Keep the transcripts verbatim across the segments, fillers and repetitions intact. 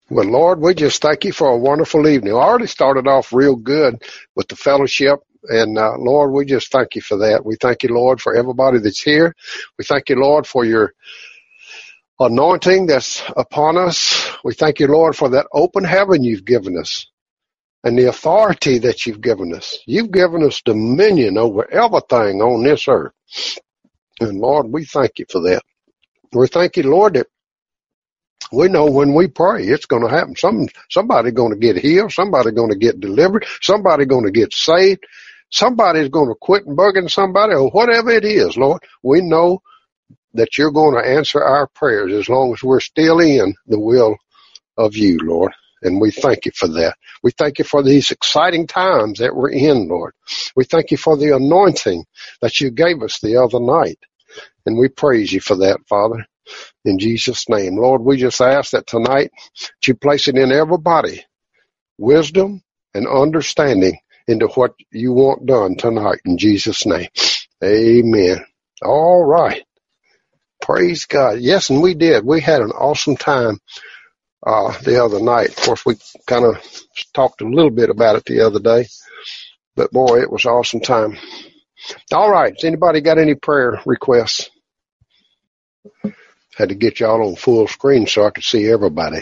Well, Lord, we just thank you for a wonderful evening. I already started off real good with the fellowship. And, uh, Lord, we just thank you for that. We thank you, Lord, for everybody that's here. We thank you, Lord, for your anointing that's upon us. We thank you, Lord, for that open heaven you've given us and the authority that you've given us. You've given us dominion over everything on this earth. And, Lord, we thank you for that. We thank you, Lord, that we know when we pray, it's going to happen. Some, somebody going to get healed. Somebody going to get delivered. Somebody going to get saved. Somebody's going to quit bugging somebody or whatever it is, Lord. We know that you're going to answer our prayers as long as we're still in the will of you, Lord. And we thank you for that. We thank you for these exciting times that we're in, Lord. We thank you for the anointing that you gave us the other night. And we praise you for that, Father. In Jesus' name, Lord, we just ask that tonight that you place it in everybody, wisdom and understanding into what you want done tonight. In Jesus' name, amen. All right. Praise God. Yes, and we did. We had an awesome time uh, the other night. Of course, we kind of talked a little bit about it the other day, but boy, it was an awesome time. All right. Has anybody got any prayer requests? Had to get y'all on full screen so I could see everybody.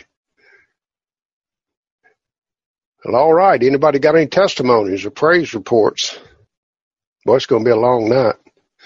Well, all right. Anybody got any testimonies or praise reports? Boy, it's going to be a long night.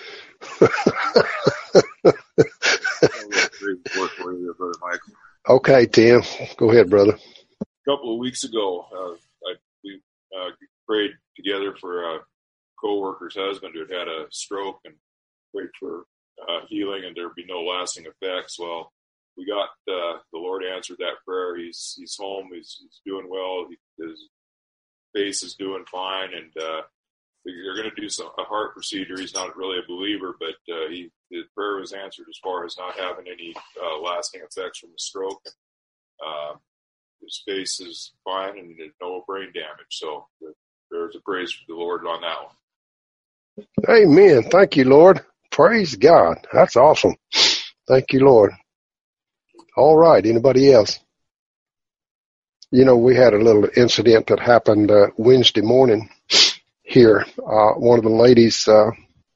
Okay, Tim. Go ahead, brother. A couple of weeks ago, uh, I, we uh, prayed together for a co-worker's husband who had had a stroke and prayed for Uh, healing and there'd be no lasting effects. Well, we got uh, the Lord answered that prayer. He's he's home. He's, he's doing well. He, his face is doing fine, and uh, they're going to do some a heart procedure. He's not really a believer, but uh, he his prayer was answered as far as not having any uh, lasting effects from the stroke. And, uh, his face is fine and no brain damage. So there's a praise for the Lord on that one. Amen. Thank you, Lord. Praise God. That's awesome. Thank you, Lord. All right. Anybody else? You know, we had a little incident that happened uh, Wednesday morning here. Uh, one of the ladies, uh,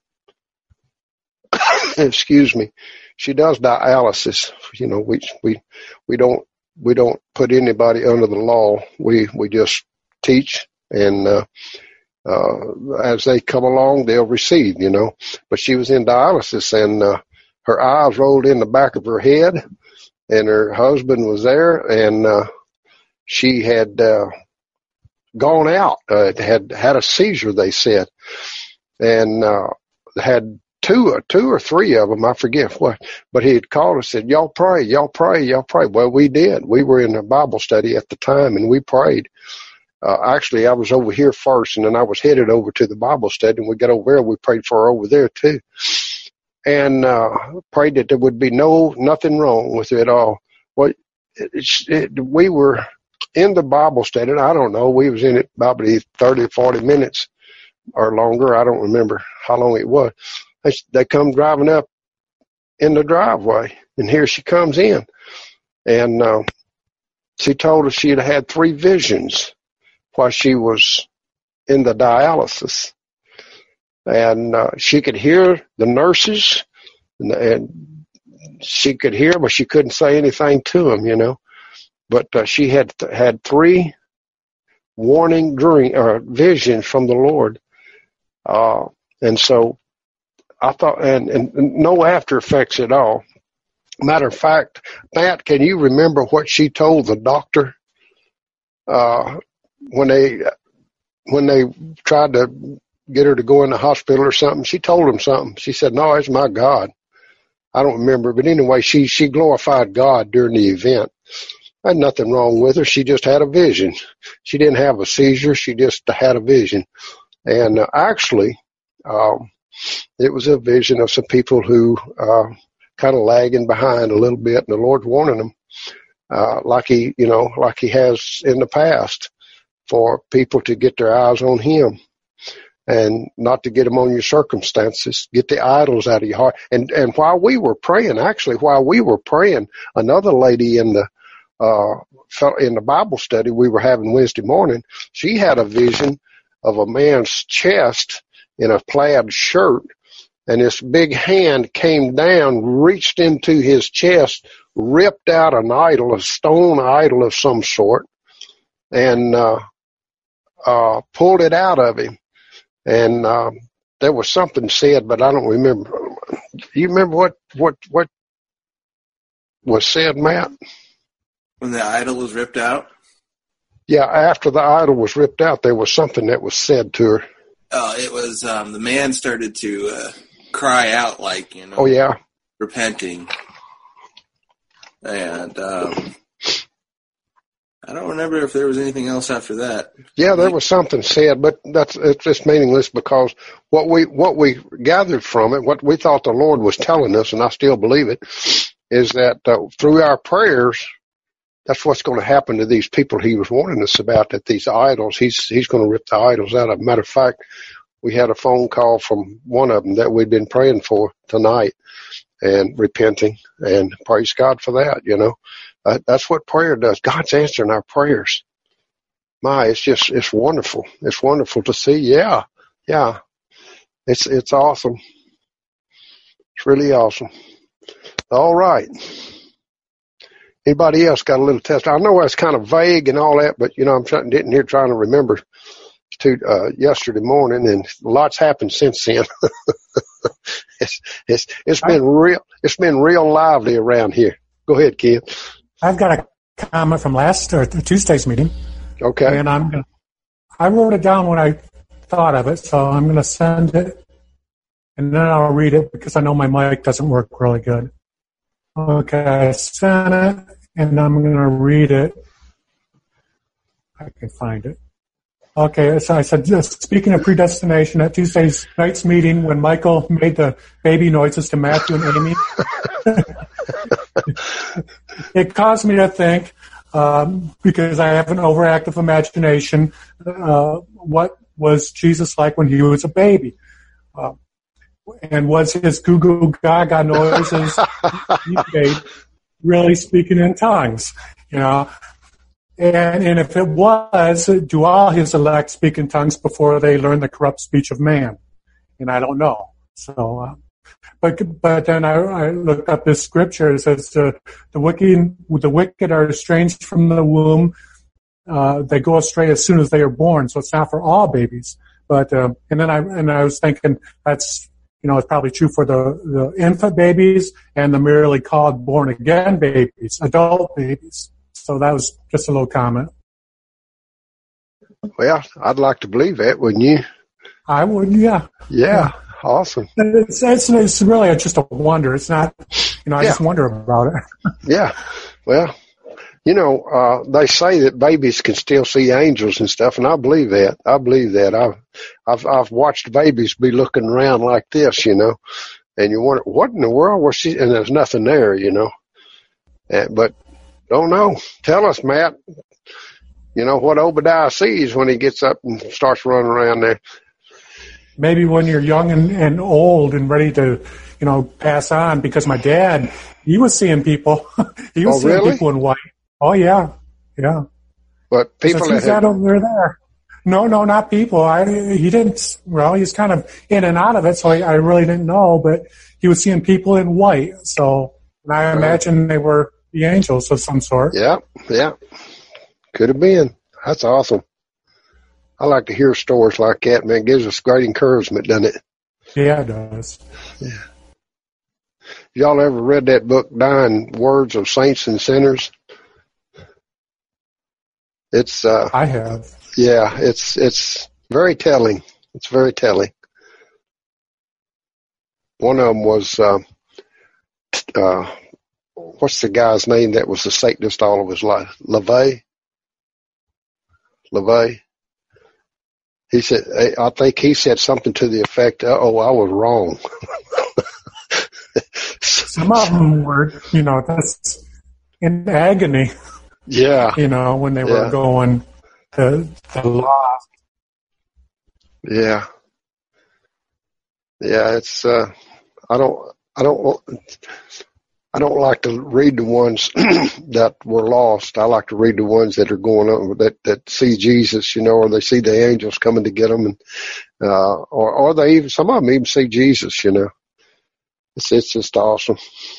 excuse me, she does dialysis. You know, we, we, we don't, we don't put anybody under the law. We, we just teach and, uh, Uh, as they come along, they'll receive, you know. But she was in dialysis, and uh, her eyes rolled in the back of her head, and her husband was there, and uh, she had uh, gone out, uh, had had a seizure, they said, and uh, had two, two or three of them, I forget what, but he had called and said, y'all pray, y'all pray, y'all pray. Well, we did. We were in a Bible study at the time, and we prayed. Uh, actually, I was over here first, and then I was headed over to the Bible study, and we got over there. We prayed for her over there, too, and uh, prayed that there would be no nothing wrong with it at all. Well, it, it, we were in the Bible study, and I don't know, we was in it probably thirty, forty minutes or longer. I don't remember how long it was. They, they come driving up in the driveway, and here she comes in, and uh, she told us she had had three visions while she was in the dialysis. And uh, she could hear the nurses, and, and she could hear, but she couldn't say anything to them, you know. But uh, she had had three warning dream, or visions from the Lord. Uh, and so I thought, and, and no after effects at all. Matter of fact, Matt, can you remember what she told the doctor? Uh, When they, when they tried to get her to go in the hospital or something, she told them something. She said, no, it's my God. I don't remember. But anyway, she, she glorified God during the event. Had nothing wrong with her. She just had a vision. She didn't have a seizure. She just had a vision. And uh, actually, um, it was a vision of some people who, uh, kind of lagging behind a little bit, and the Lord's warning them, uh, like he, you know, like he has in the past, for people to get their eyes on him and not to get them on your circumstances. Get the idols out of your heart. And, and while we were praying, actually, while we were praying, another lady in the uh, in the Bible study we were having Wednesday morning, she had a vision of a man's chest in a plaid shirt, and this big hand came down, reached into his chest, ripped out an idol, a stone idol of some sort, and uh, uh, pulled it out of him. And uh, there was something said, but I don't remember. You remember what, what, what was said, Matt? When the idol was ripped out? Yeah, after the idol was ripped out, there was something that was said to her. Oh, it was, um, the man started to uh, cry out, like, you know. Oh, yeah. Repenting. And um, I don't remember if there was anything else after that. Yeah, there was something said, but that's it's just meaningless, because what we what we gathered from it, what we thought the Lord was telling us, and I still believe it, is that uh, through our prayers, that's what's going to happen to these people he was warning us about, that these idols, he's he's going to rip the idols out of them. Matter of fact, we had a phone call from one of them that we'd been praying for tonight and repenting, and praise God for that, you know. Uh, that's what prayer does. God's answering our prayers. My, it's just, it's wonderful. It's wonderful to see. Yeah, yeah. It's, it's awesome. It's really awesome. All right. Anybody else got a little test? I know that's kind of vague and all that, but, you know, I'm sitting here trying to remember to, uh, yesterday morning, and lots happened since then. it's, it's, it's been real, it's been real lively around here. Go ahead, Ken. I've got a comment from last or Tuesday's meeting. Okay. And I'm gonna, I wrote it down when I thought of it, so I'm going to send it, and then I'll read it because I know my mic doesn't work really good. Okay, I sent it, and I'm going to read it. I can find it. Okay, so I said, just speaking of predestination, at Tuesday's night's meeting, when Michael made the baby noises to Matthew and Amy, it caused me to think, um, because I have an overactive imagination, uh, what was Jesus like when he was a baby? Uh, and was his goo goo gaga noises he made really speaking in tongues? You know? And, and if it was, do all his elect speak in tongues before they learn the corrupt speech of man? And I don't know. So, uh, but but then I, I looked up this scripture. It says uh, the wicked the wicked are estranged from the womb. Uh, they go astray as soon as they are born. So it's not for all babies. But uh, and then I and I was thinking that's you know it's probably true for the the infant babies and the merely called born again babies, adult babies. So that was just a little comment. Well, I'd like to believe that, wouldn't you? I would, yeah. Yeah, yeah. Awesome. It's, it's, it's really just a wonder. It's not, you know, I yeah. just wonder about it. Yeah. Well, you know, uh, they say that babies can still see angels and stuff, and I believe that. I believe that. I've, I've, I've watched babies be looking around like this, you know, and you wonder, what in the world was she, and there's nothing there, you know. And, but, don't know. Tell us, Matt. You know what Obadiah sees when he gets up and starts running around there. Maybe when you're young and, and old and ready to, you know, pass on. Because my dad, he was seeing people. he was oh, seeing really? people in white. Oh yeah, yeah. But people that had, over there. No, no, not people. I he didn't. Well, he's kind of in and out of it, so I, I really didn't know. But he was seeing people in white. So and I imagine they were the angels of some sort. Yeah, yeah. Could have been. That's awesome. I like to hear stories like that, man. It gives us great encouragement, doesn't it? Yeah, it does. Yeah. Y'all ever read that book, Dying Words of Saints and Sinners? It's, uh. I have. Yeah, it's, it's very telling. It's very telling. One of them was, uh, uh, what's the guy's name that was the Satanist all of his life? LaVey? LaVey? He said, I think he said something to the effect, oh, I was wrong. Some of them were, you know, that's in agony. Yeah. You know, when they were yeah. going to the lost. Yeah. Yeah, it's, uh, I don't, I don't, I don't like to read the ones that were lost. I like to read the ones that are going on, that, that see Jesus, you know, or they see the angels coming to get them, and, uh, or, or they even, some of them even see Jesus, you know. It's, it's just awesome.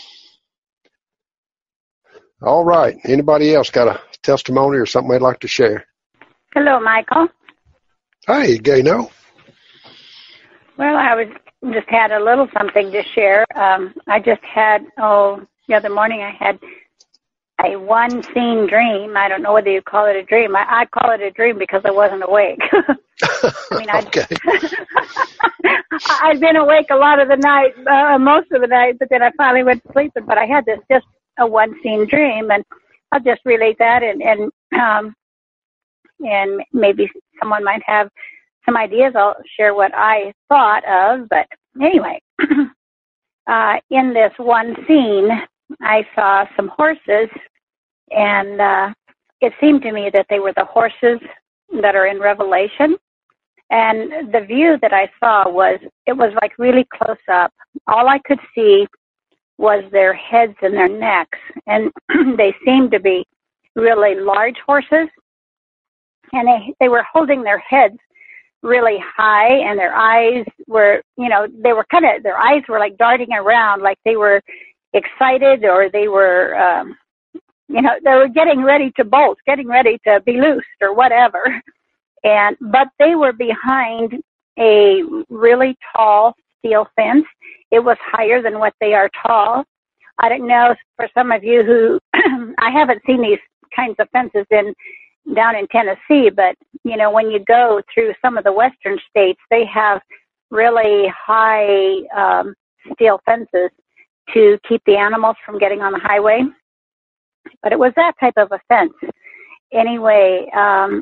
All right. Anybody else got a testimony or something they'd like to share? Hello, Michael. Hey, Gayno. Well, I was just had a little something to share. Um, I just had, oh, the other morning I had a one scene dream. I don't know whether you call it a dream. I, I call it a dream because I wasn't awake. I mean, I'd, okay. I'd been awake a lot of the night, uh, most of the night, but then I finally went to sleep. But I had this just a one scene dream, and I'll just relate that, and and um, and maybe someone might have some ideas. I'll share what I thought of, but anyway, uh, in this one scene, I saw some horses, and uh, it seemed to me that they were the horses that are in Revelation. And the view that I saw was, it was like really close up. All I could see was their heads and their necks, and they seemed to be really large horses, and they, they were holding their heads really high, and their eyes were, you know, they were kind of, their eyes were like darting around, like they were excited, or they were, um, you know, they were getting ready to bolt, getting ready to be loosed or whatever. And, but they were behind a really tall steel fence. It was higher than what they are tall. I don't know, for some of you who, I haven't seen these kinds of fences in, down in Tennessee, but, you know, when you go through some of the western states, they have really high um, steel fences to keep the animals from getting on the highway. But it was that type of a fence. Anyway, um,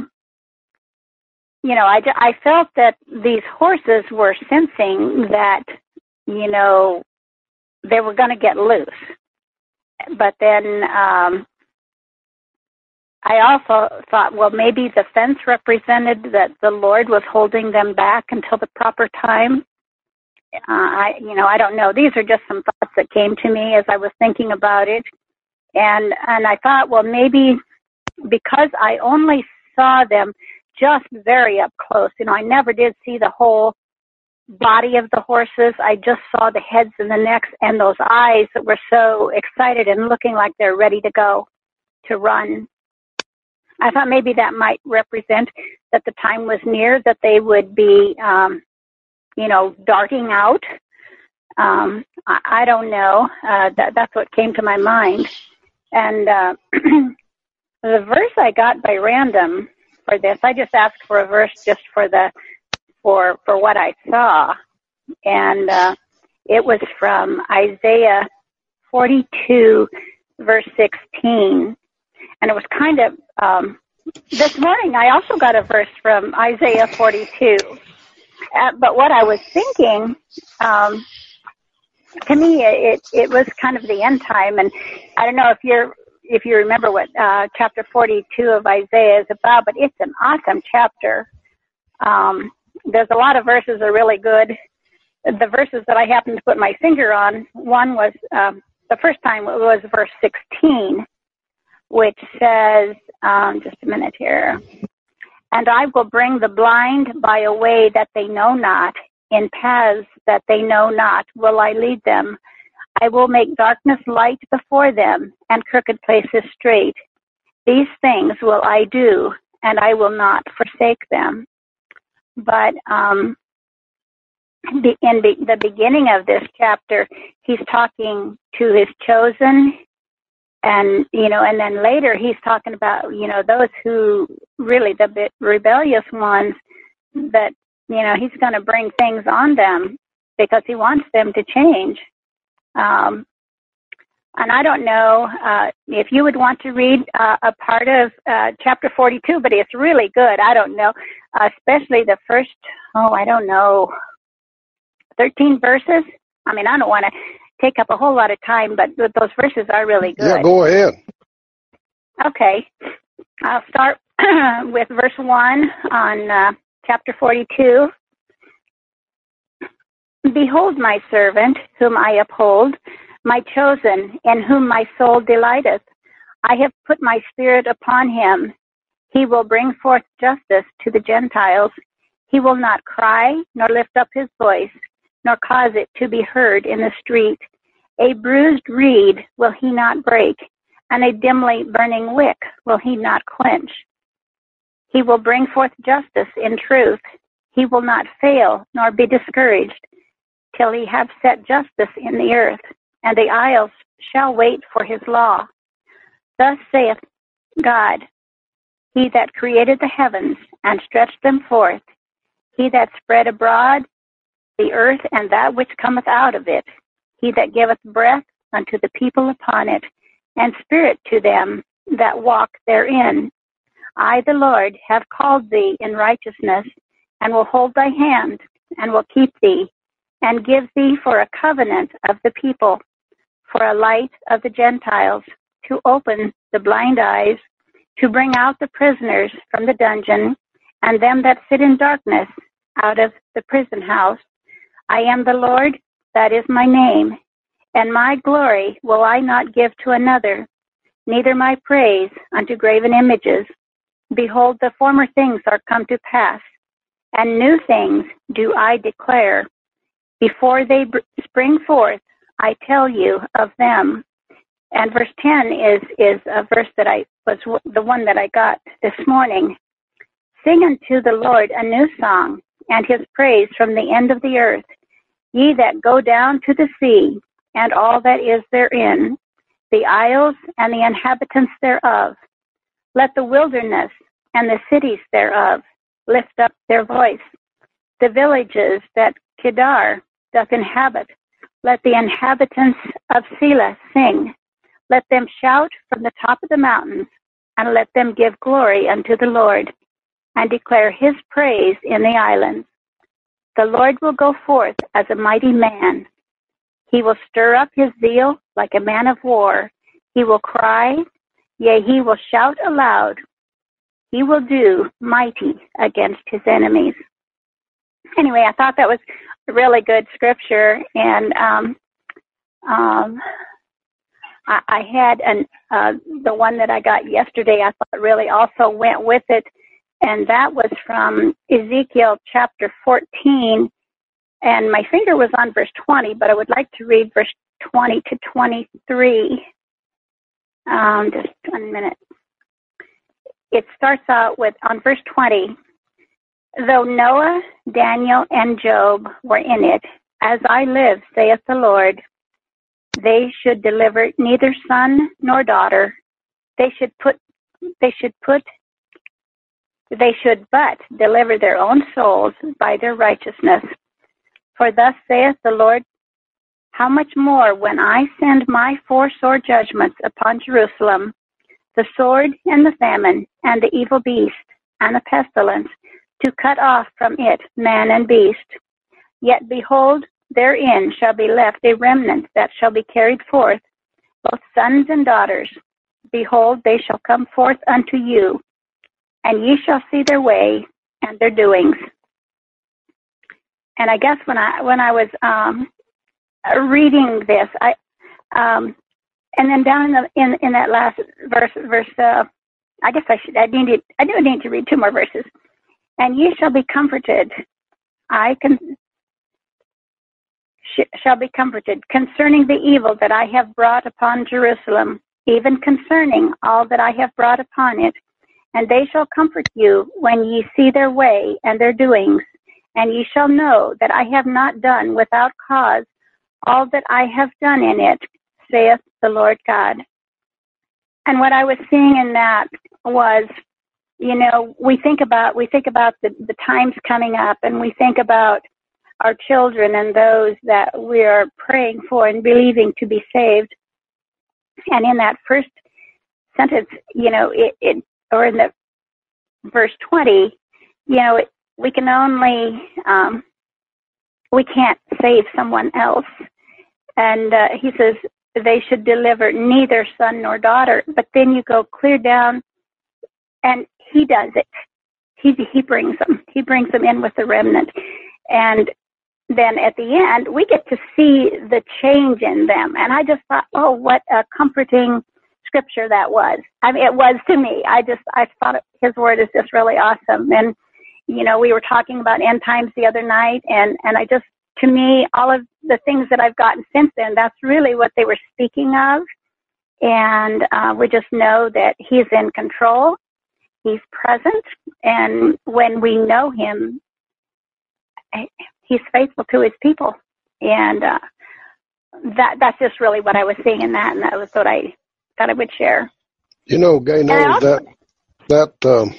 you know, I, I felt that these horses were sensing that, you know, they were going to get loose. But then um, I also thought, well, maybe the fence represented that the Lord was holding them back until the proper time. Uh, I, you know, I don't know. These are just some thoughts that came to me as I was thinking about it. And, and I thought, well, maybe because I only saw them just very up close, you know, I never did see the whole body of the horses. I just saw the heads and the necks and those eyes that were so excited and looking like they're ready to go, to run. I thought maybe that might represent that the time was near, that they would be, um, you know, darting out. Um, I, I don't know. Uh, that, that's what came to my mind. And uh, the verse I got by random for this, I just asked for a verse just for the for for what I saw, and uh, it was from Isaiah forty-two, verse sixteen. And it was kind of, um, this morning I also got a verse from Isaiah forty-two. Uh, but what I was thinking, um, to me, it, it was kind of the end time. And I don't know if you're, if you remember what uh, chapter forty-two of Isaiah is about, but it's an awesome chapter. Um, there's a lot of verses that are really good. The verses that I happened to put my finger on, one was, um, the first time it was verse sixteen, which says, um, just a minute here, and I will bring the blind by a way that they know not, in paths that they know not will I lead them. I will make darkness light before them, and crooked places straight. These things will I do, and I will not forsake them. But um, the, in the, the beginning of this chapter, he's talking to his chosen, and, you know, and then later he's talking about, you know, those who really, the rebellious ones, that, you know, he's going to bring things on them because he wants them to change. Um, and I don't know uh, if you would want to read uh, a part of uh, chapter forty-two, but it's really good. I don't know, uh, especially the first, oh, I don't know, thirteen verses. I mean, I don't want to take up a whole lot of time, but those verses are really good. Yeah, go ahead. Okay. I'll start with verse one on uh, chapter forty-two. Behold my servant, whom I uphold, my chosen, in whom my soul delighteth. I have put my spirit upon him. He will bring forth justice to the Gentiles. He will not cry, nor lift up his voice, nor cause it to be heard in the street. A bruised reed will he not break, and a dimly burning wick will he not quench. He will bring forth justice in truth. He will not fail, nor be discouraged, till he have set justice in the earth, and the isles shall wait for his law. Thus saith God, he that created the heavens and stretched them forth, he that spread abroad the earth and that which cometh out of it, he that giveth breath unto the people upon it, and spirit to them that walk therein. I, the Lord, have called thee in righteousness, and will hold thy hand, and will keep thee, and give thee for a covenant of the people, for a light of the Gentiles, to open the blind eyes, to bring out the prisoners from the dungeon, and them that sit in darkness out of the prison house. I am the Lord, that is my name, and my glory will I not give to another, neither my praise unto graven images. Behold, the former things are come to pass, and new things do I declare. Before they spring forth, I tell you of them. And verse ten is, is a verse that I was the one that I got this morning. Sing unto the Lord a new song, and his praise from the end of the earth. Ye that go down to the sea, and all that is therein, the isles and the inhabitants thereof. Let the wilderness and the cities thereof lift up their voice. The villages that Kedar doth inhabit, let the inhabitants of Selah sing. Let them shout from the top of the mountains, and let them give glory unto the Lord, and declare his praise in the islands. The Lord will go forth as a mighty man. He will stir up his zeal like a man of war. He will cry, yea, he will shout aloud. He will do mighty against his enemies. Anyway, I thought that was a really good scripture, and um, um, I, I had an, uh, the one that I got yesterday, I thought really also went with it, and that was from Ezekiel chapter fourteen, and my finger was on verse twenty, but I would like to read verse twenty to twenty-three. Um, just one minute. It starts out with, on verse twenty, though Noah, Daniel, and Job were in it, as I live, saith the Lord, they should deliver neither son nor daughter. They should put, they should put, they should but deliver their own souls by their righteousness. For thus saith the Lord, how much more when I send my four sore judgments upon Jerusalem, the sword and the famine and the evil beast and the pestilence, to cut off from it man and beast. Yet behold, therein shall be left a remnant that shall be carried forth, both sons and daughters. Behold, they shall come forth unto you, and ye shall see their way and their doings. And I guess when I when I was um, reading this, I um, and then down in the in in that last verse, verse uh, I guess I should I need I do need to read two more verses. And ye shall be comforted. I can sh- shall be comforted concerning the evil that I have brought upon Jerusalem, even concerning all that I have brought upon it. And they shall comfort you when ye see their way and their doings. And ye shall know that I have not done without cause all that I have done in it, saith the Lord God. And what I was seeing in that was, you know, we think about we think about the, the times coming up, and we think about our children and those that we are praying for and believing to be saved. And in that first sentence, you know, it, it or in the verse twenty, you know, it, we can only um, we can't save someone else. And uh, he says they should deliver neither son nor daughter. But then you go clear down, and he does it. He he brings them. He brings them in with the remnant. And then at the end, we get to see the change in them. And I just thought, oh, what a comforting scripture that was. I mean, it was to me. I just, I thought it, his word is just really awesome. And, you know, we were talking about end times the other night, and, and I just, to me, all of the things that I've gotten since then, that's really what they were speaking of. And uh, we just know that he's in control. He's present. And when we know him, he's faithful to his people. And uh, that that's just really what I was seeing in that. And that was what I thought I would share. You know, Gaynor, also, that, that um,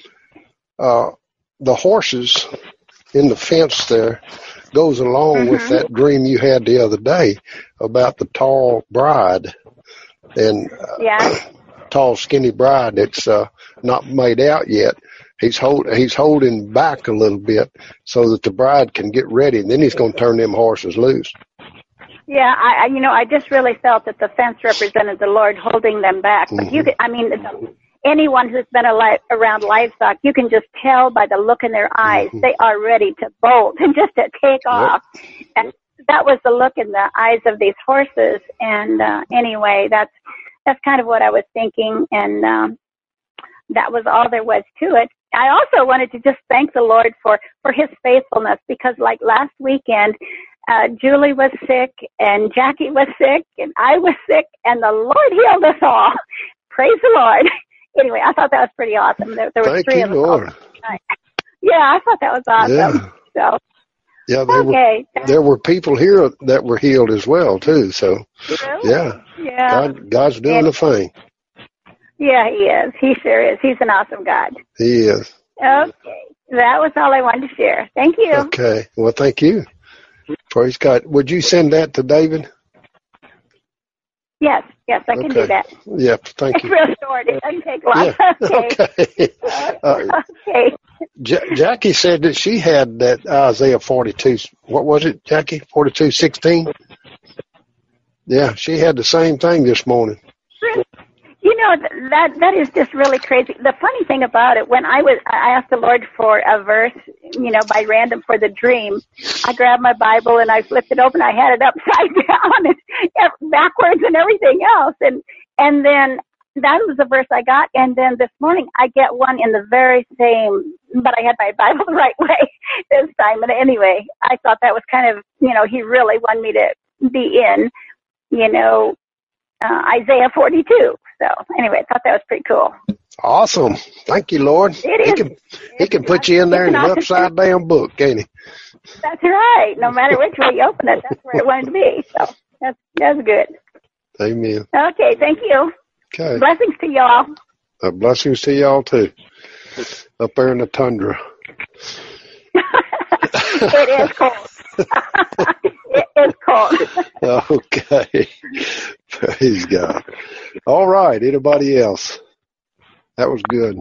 uh, the horses in the fence there goes along mm-hmm. with that dream you had the other day about the tall bride and uh, yeah. tall, skinny bride that's uh, not made out yet. He's hold he's holding back a little bit so that the bride can get ready, and then he's going to turn them horses loose. Yeah, I, I you know I just really felt that the fence represented the Lord holding them back. But mm-hmm. you could, I mean, anyone who's been ali- around livestock, you can just tell by the look in their eyes mm-hmm. they are ready to bolt and just to take off. Yep. And that was the look in the eyes of these horses. And uh, anyway, that's that's kind of what I was thinking, and um, that was all there was to it. I also wanted to just thank the Lord for, for his faithfulness, because like last weekend, uh, Julie was sick and Jackie was sick and I was sick, and the Lord healed us all. Praise the Lord. Anyway, I thought that was pretty awesome. There, there were thank three you, of us. Lord. Yeah, I thought that was awesome. Yeah. So, yeah, there okay. were there were people here that were healed as well too. So, really? yeah, yeah, God, God's doing and, the thing. Yeah, he is. He sure is. He's an awesome God. He is. Okay. That was all I wanted to share. Thank you. Okay. Well, thank you. Praise God. Would you send that to David? Yes. Yes, I can okay. do that. Yep. Thank it's you. It's real short. It doesn't take long. Yeah. Okay. Okay. Uh, okay. J- Jackie said that she had that Isaiah forty-two. What was it, Jackie? forty-two sixteen? Yeah, she had the same thing this morning. You know, that that is just really crazy. The funny thing about it, when I was, I asked the Lord for a verse, you know, by random for the dream. I grabbed my Bible and I flipped it open. I had it upside down and backwards and everything else. And, and then that was the verse I got. And then this morning I get one in the very same, but I had my Bible the right way this time. And anyway, I thought that was kind of, you know, he really wanted me to be in, you know, uh, Isaiah forty-two. So anyway, I thought that was pretty cool. Awesome. Thank you, Lord. It he is. can he can put you in there in an upside down book, can't he? That's right. No matter which way you open it, that's where it wanted to be. So that's that's good. Amen. Okay, thank you. Okay. Blessings to y'all. Uh, blessings to y'all too. Up there in the tundra. It is cold. It is cold. Okay. Praise God. All right. Anybody else? That was good.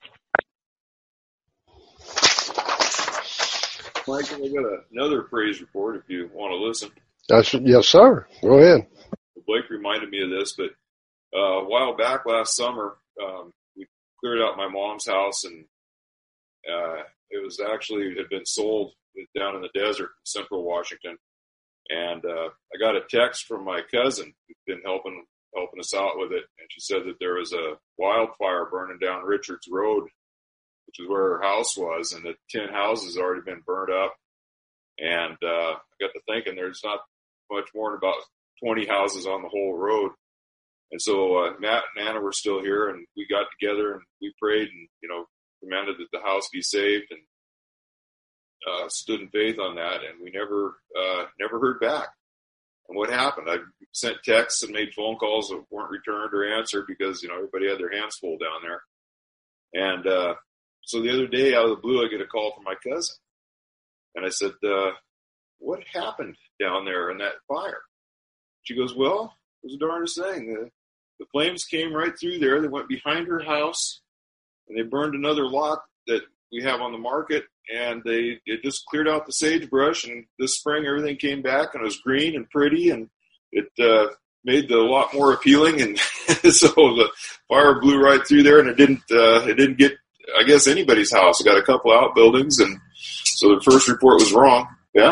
Michael, I got a, another praise report if you want to listen. That's, yes, sir. Go ahead. Blake reminded me of this, but uh, a while back last summer, um, we cleared out my mom's house, and uh, it was actually it had been sold down in the desert in central Washington. And uh, I got a text from my cousin who's been helping helping us out with it, and she said that there was a wildfire burning down Richards Road, which is where her house was, and that ten houses had already been burned up. And uh, I got to thinking, there's not much more than about twenty houses on the whole road. And so uh, Matt and Anna were still here, and we got together and we prayed and, you know, commanded that the house be saved, and uh, stood in faith on that. And we never, uh, never heard back. And what happened? I sent texts and made phone calls that weren't returned or answered because, you know, everybody had their hands full down there. And uh, so the other day, out of the blue, I get a call from my cousin. And I said, uh, what happened down there in that fire? She goes, well, it was the darndest thing. The, the flames came right through there. They went behind her house, and they burned another lot that we have on the market, and they it just cleared out the sagebrush, and this spring everything came back, and it was green and pretty, and it uh, made the lot more appealing, and so the fire blew right through there, and it didn't uh, it didn't get, I guess, anybody's house. It got a couple outbuildings, and so the first report was wrong. Yeah.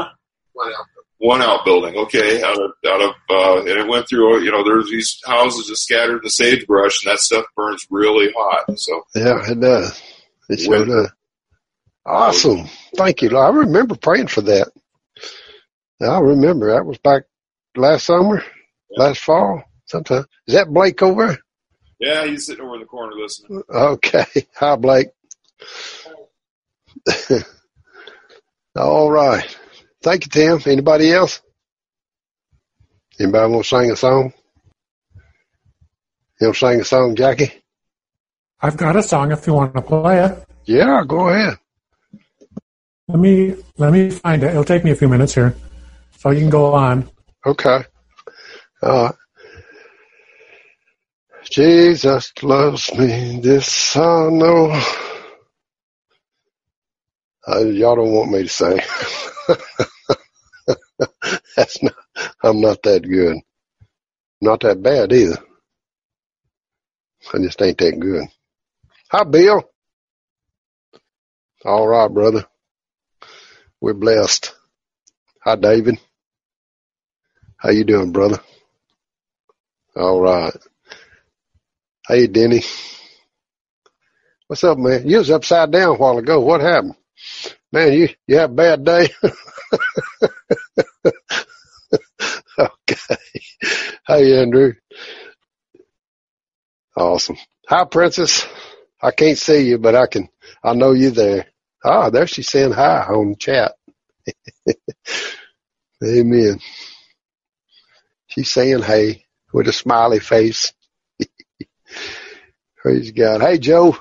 One out. One outbuilding, okay, out of, out of, uh, and it went through, you know, there's these houses just scattered in the sagebrush, and that stuff burns really hot, so. Yeah, it does. It sure does. Awesome. Thank you. I remember praying for that. I remember. That was back last summer, yeah. last fall, sometime. Is that Blake over there? Yeah, he's sitting over in the corner listening. Okay. Hi, Blake. All right. Thank you, Tim. Anybody else? Anybody want to sing a song? You want to sing a song, Jackie? I've got a song if you want to play it. Yeah, go ahead. Let me let me find it. It'll take me a few minutes here, so you can go on. Okay. All right. Jesus loves me, this I know. Uh, y'all don't want me to sing. That's not. I'm not that good. Not that bad either. I just ain't that good. Hi, Bill. All right, brother. We're blessed. Hi, David. How you doing, brother? All right. Hey, Denny. What's up, man? You was upside down a while ago. What happened? Man, you, you have a bad day? Okay. Hey, Andrew. Awesome. Hi, Princess. I can't see you, but I can, I know you're there. Ah, there she's saying hi on the chat. Amen. She's saying hey with a smiley face. Praise God. Hey, Joe.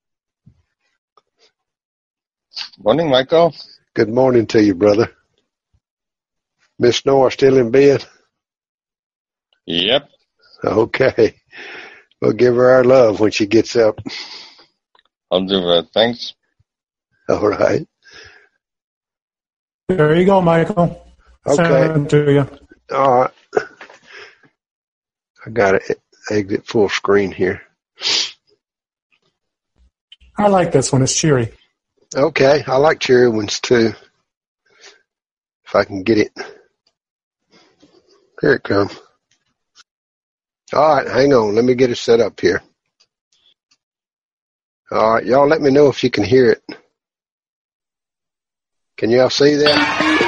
Morning, Michael. Good morning to you, brother. Miss Nora still in bed? Yep. Okay. We'll give her our love when she gets up. I'll do that. Thanks. All right. There you go, Michael. Okay. Send it to you. All right. I got to exit full screen here. I like this one. It's cheery. Okay. I like cheery ones too. If I can get it. Here it comes. All right. Hang on. Let me get it set up here. All right. Y'all let me know if you can hear it. Can y'all see that?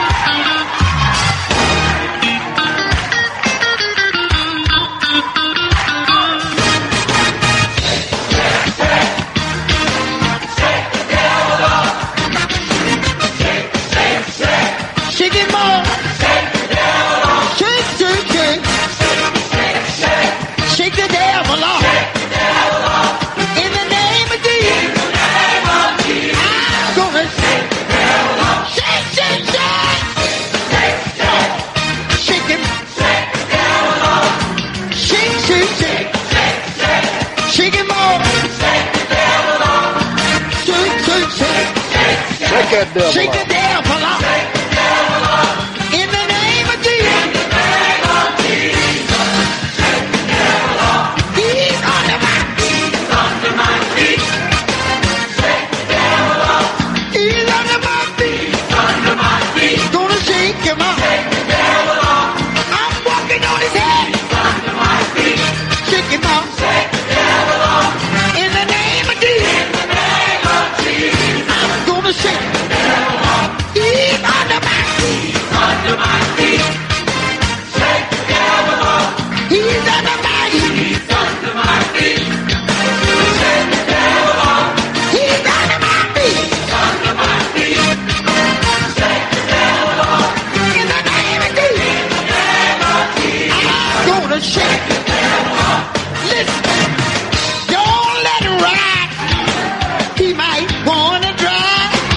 Shake that devil Shake the devil off. In the name of Jesus. In the name of Jesus. Shake the devil off. He's under my feet. He's under my feet. Shake the devil off. He's under my feet. He's under my feet. Gonna shake him off. Shake the devil off. I'm walking on his head. He's under my feet. Shake him off. Shake the devil off. In the name of Jesus. In the name of Jesus. I'm gonna shake. He's under my feet. He's under my feet. Shake the devil off. He's under my feet. He's under my feet. Shake the devil off. He's under my feet. He's under my feet. Shake the devil off. In the name of Jesus. In the name of Jesus. I'm gonna shake the devil off. Listen, don't let him ride. He might wanna drive.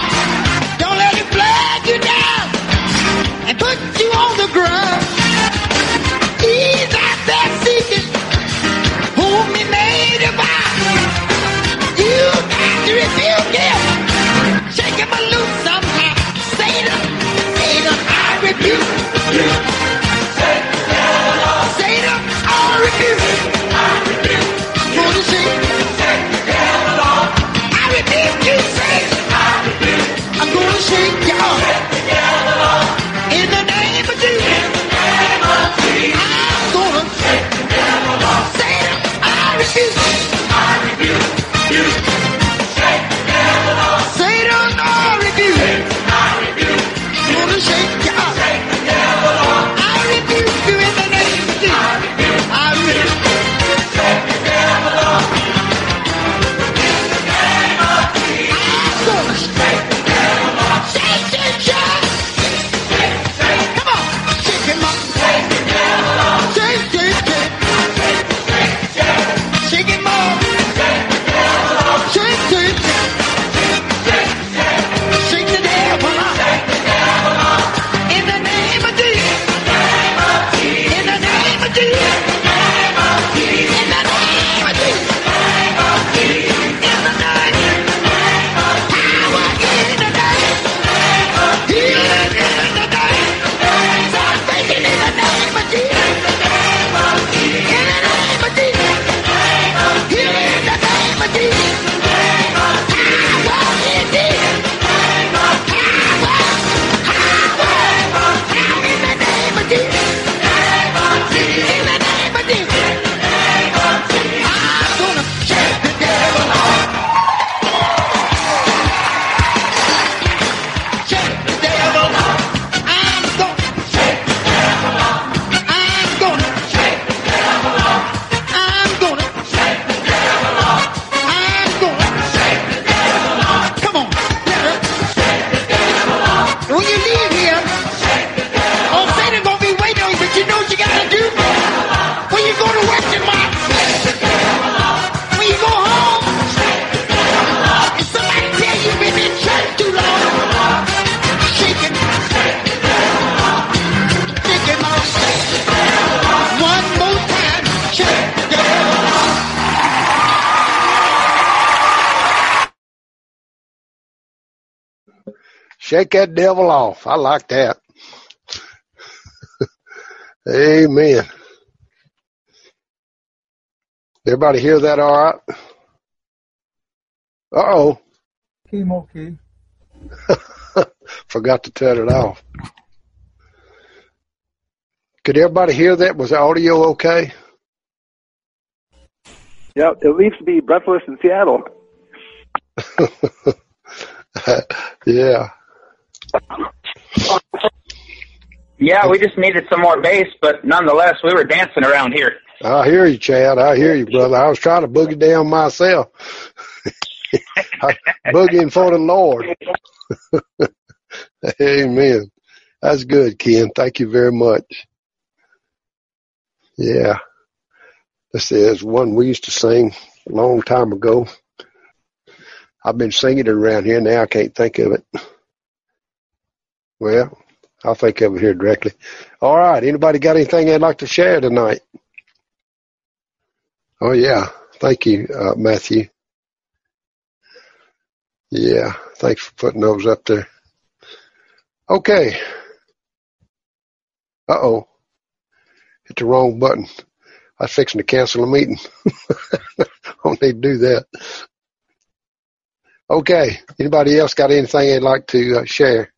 Put you on the ground. He's out there seeking whom he may devour. You got to rebuke him. Shake him loose somehow. Satan, Satan, I rebuke you. Shake the devil off. Satan, I rebuke you. I rebuke you. Gonna shake, shake the devil off. I rebuke you, Satan. I rebuke you. I'm gonna shake y'all. Shake the devil off. In the Shake that devil off. I like that. Amen. Everybody hear that all right? Uh-oh. Chemo key. Forgot to turn it off. Could everybody hear that? Was the audio okay? Yep, it leaves me breathless in Seattle. Yeah. Yeah, we just needed some more bass, but nonetheless, we were dancing around here. I hear you, Chad. I hear you, brother. I was trying to boogie down myself. Boogieing for the Lord. Amen. That's good, Ken. Thank you very much. Yeah. This is one we used to sing a long time ago. I've been singing it around here. Now I can't think of it. Well, I'll think of it here directly. All right. Anybody got anything they'd like to share tonight? Oh, yeah. Thank you, uh, Matthew. Yeah. Thanks for putting those up there. Okay. Uh-oh. Hit the wrong button. I was fixing to cancel a meeting. I don't need to do that. Okay. Anybody else got anything they'd like to uh, share?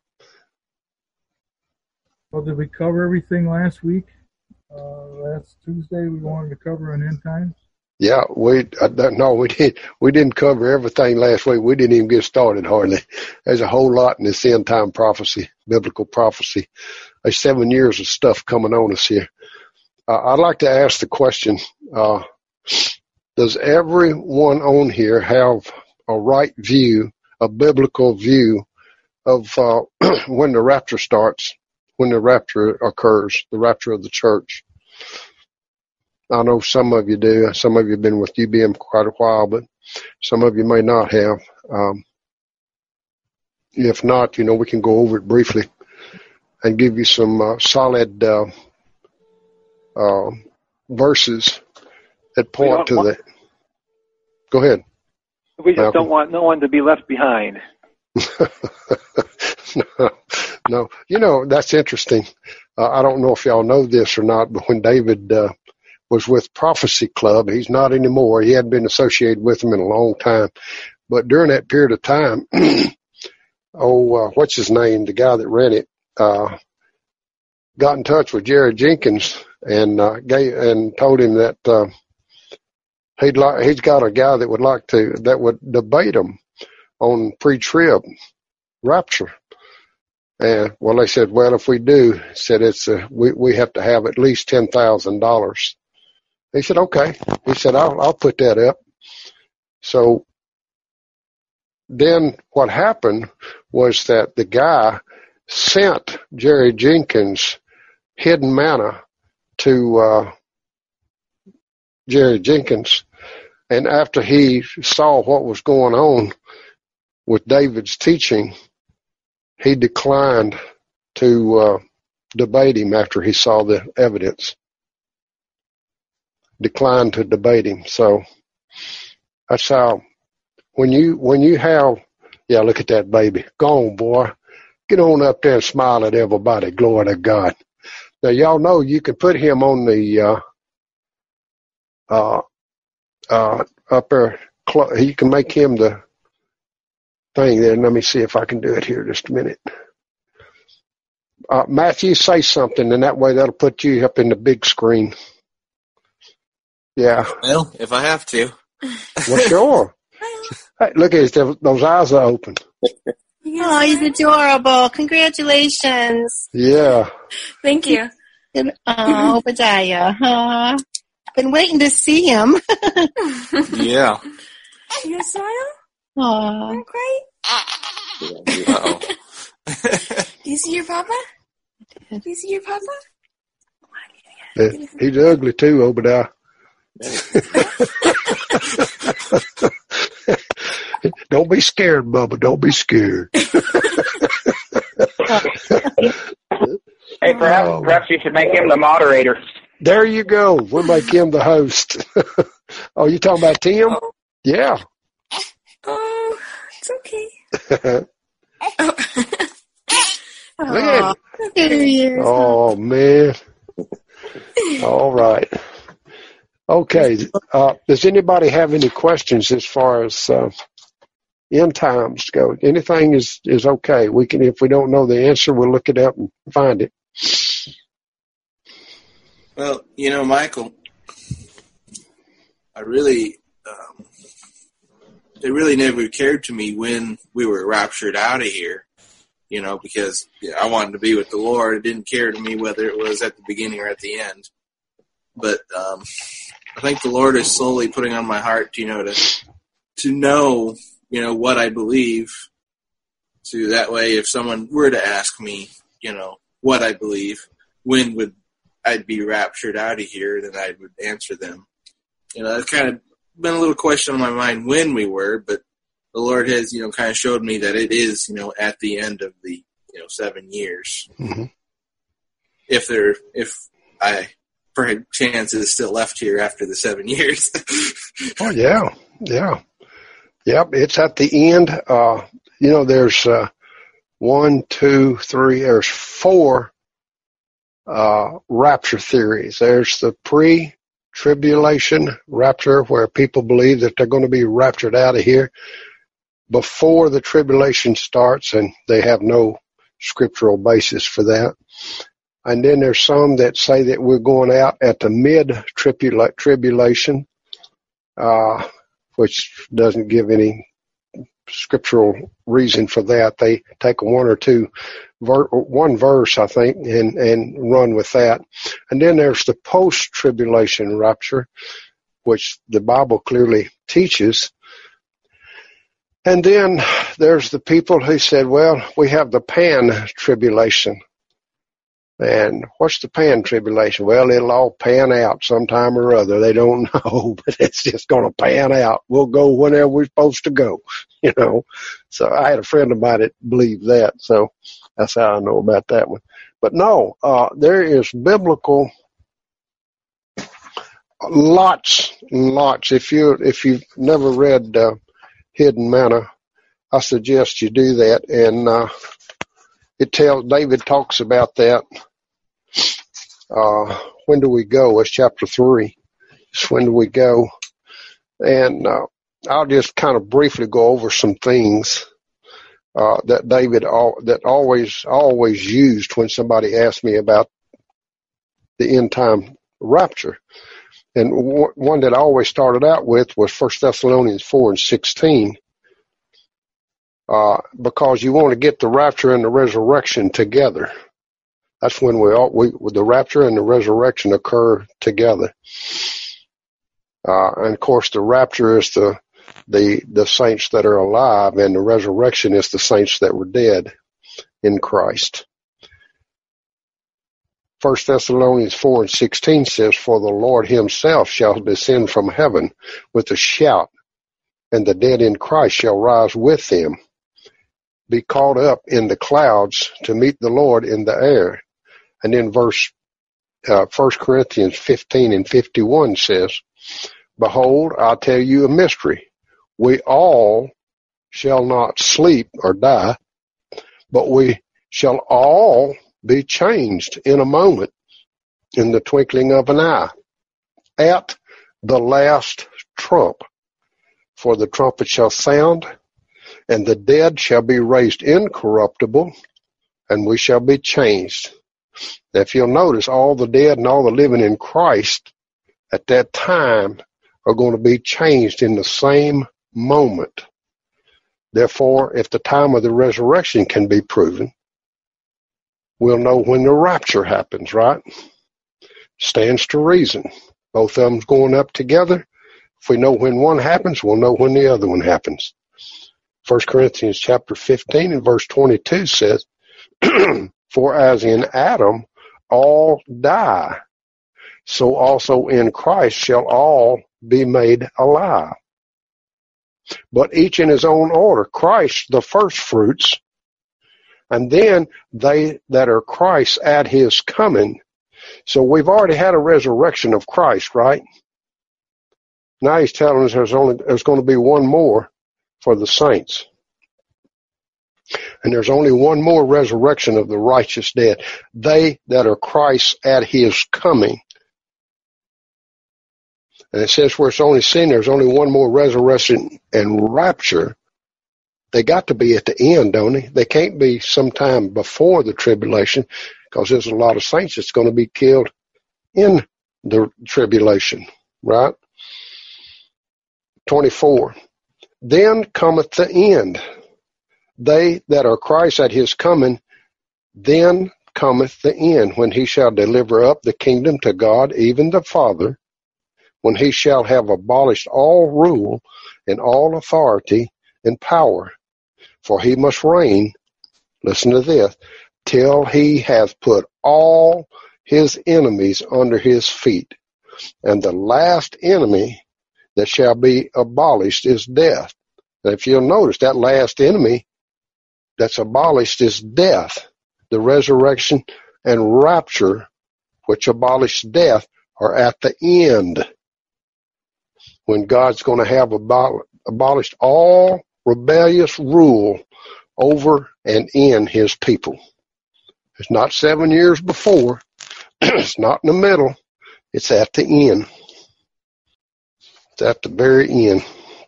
Well, did we cover everything last week? Uh, last Tuesday we wanted to cover an end times. Yeah, we uh, no, we did. We didn't cover everything last week. We didn't even get started hardly. There's a whole lot in this end time prophecy, biblical prophecy. There's seven years of stuff coming on us here. Uh, I'd like to ask the question: uh, does everyone on here have a right view, a biblical view of uh, when the rapture starts, when the rapture occurs, the rapture of the church? I know some of you do. Some of you have been with U B M quite a while, but some of you may not have. Um, if not, you know, we can go over it briefly and give you some uh, solid uh, uh, verses that point to that. Go ahead. We just Malcolm. don't want no one to be left behind. no, no, you know, that's interesting. Uh, I don't know if y'all know this or not, but when David uh, was with Prophecy Club, he's not anymore. He hadn't been associated with them in a long time. But during that period of time, oh, uh, what's his name? The guy that ran it, uh, got in touch with Jerry Jenkins and, uh, gave, and told him that, uh, he'd like, he's got a guy that would like to, that would debate him on pre-trib rapture. And, well, they said, well, if we do, said it's, uh, we, we have to have at least ten thousand dollars. He said, okay. He said, I'll, I'll put that up. So then what happened was that the guy sent Jerry Jenkins hidden manna to, uh, Jerry Jenkins. And after he saw what was going on with David's teaching, he declined to, uh, debate him after he saw the evidence. Declined to debate him. So that's how, when you, when you have, yeah, look at that baby. Go on, boy. Get on up there and smile at everybody. Glory to God. Now, y'all know you can put him on the, uh, uh, uh, upper, cl- you can make him the thing there. Let me see if I can do it here just a minute. Uh, Matthew, say something, and that way that'll put you up in the big screen. Yeah. Well, if I have to. Well, sure. Hey, look at his, those eyes are open. Oh, he's adorable. Congratulations. Yeah. Thank you. Oh, Obadiah. Uh, been waiting to see him. Yeah. You gonna smile? Oh. Great. Uh-oh. Do you see your papa? Do you see your papa? Yeah, he's ugly too, Obadiah. Don't be scared, Bubba. Don't be scared. Hey, perhaps, Oh. perhaps you should make him the moderator. There you go. We'll make him the host. Oh, you talking about Tim? Yeah. Oh, it's okay. Oh. Oh, New Year's. Oh, man. All right. Okay. Uh, does anybody have any questions as far as uh, end times go? Anything is, is okay. We can, if we don't know the answer, we'll look it up and find it. Well, you know, Michael, I really, um, it really never occurred to me when we were raptured out of here, you know, because yeah, I wanted to be with the Lord. It didn't care to me whether it was at the beginning or at the end. But um, I think the Lord is slowly putting on my heart, you know, to to know, you know, what I believe. To that way, if someone were to ask me, you know, what I believe, when would I'd be raptured out of here, then I would answer them. You know, that's kind of been a little question on my mind when we were, but the Lord has, you know, kind of showed me that it is, you know, at the end of the, you know, seven years. Mm-hmm. If there, if I, perchance is still left here after the seven years. Oh, yeah. Yeah. Yep. It's at the end. Uh, you know, there's uh, one, two, three, there's four uh, rapture theories. There's the pre-tribulation rapture, where people believe that they're going to be raptured out of here before the tribulation starts, and they have no scriptural basis for that. And then there's some that say that we're going out at the mid-tribulation, uh, which doesn't give any scriptural reason for that. They take one or two, ver- one verse, I think, and, and run with that. And then there's the post-tribulation rapture, which the Bible clearly teaches. And then there's the people who said, well, we have the pan-tribulation. And what's the pan tribulation? Well, it'll all pan out sometime or other. They don't know, but it's just going to pan out. We'll go whenever we're supposed to go, you know. So I had a friend of mine that believed that, so that's how I know about that one. But no, uh, there is biblical lots and lots. If you if you've never read uh, Hidden Manna, I suggest you do that. And uh, it tells David talks about that. Uh, when do we go? It's chapter three. It's when do we go? And uh, I'll just kind of briefly go over some things uh, that David al- that always always used when somebody asked me about the end time rapture. And w- one that I always started out with was First Thessalonians four and sixteen, uh, because you want to get the rapture and the resurrection together. That's when we all, we, the rapture and the resurrection occur together. Uh, and of course the rapture is the, the, the saints that are alive, and the resurrection is the saints that were dead in Christ. First Thessalonians four and sixteen says, for the Lord himself shall descend from heaven with a shout, and the dead in Christ shall rise with him, be caught up in the clouds to meet the Lord in the air. And then verse, uh, First Corinthians fifteen and fifty-one says, behold, I'll tell you a mystery. We all shall not sleep or die, but we shall all be changed in a moment, in the twinkling of an eye, at the last trump. For the trumpet shall sound, and the dead shall be raised incorruptible, and we shall be changed. Now, if you'll notice, all the dead and all the living in Christ at that time are going to be changed in the same moment. Therefore, if the time of the resurrection can be proven, we'll know when the rapture happens, right? Stands to reason. Both of them's going up together. If we know when one happens, we'll know when the other one happens. First Corinthians chapter fifteen and verse twenty-two says, for as in Adam all die, so also in Christ shall all be made alive. But each in his own order. Christ the first fruits, and then they that are Christ at his coming. So we've already had a resurrection of Christ, right? Now he's telling us there's only there's going to be one more for the saints. And there's only one more resurrection of the righteous dead. They that are Christ at his coming. And it says where it's only sin, there's only one more resurrection and rapture. They got to be at the end, don't they? They can't be sometime before the tribulation, because there's a lot of saints that's going to be killed in the tribulation, right? twenty-four. Then cometh the end. They that are Christ at his coming, then cometh the end, when he shall deliver up the kingdom to God, even the Father, when he shall have abolished all rule and all authority and power. For he must reign, listen to this, till he hath put all his enemies under his feet. And the last enemy that shall be abolished is death. And if you'll notice, that last enemy that's abolished is death. The resurrection and rapture, which abolish death, are at the end, when God's going to have abol- abolished all rebellious rule over and in his people. It's not seven years before. It's not in the middle. It's at the end. It's at the very end.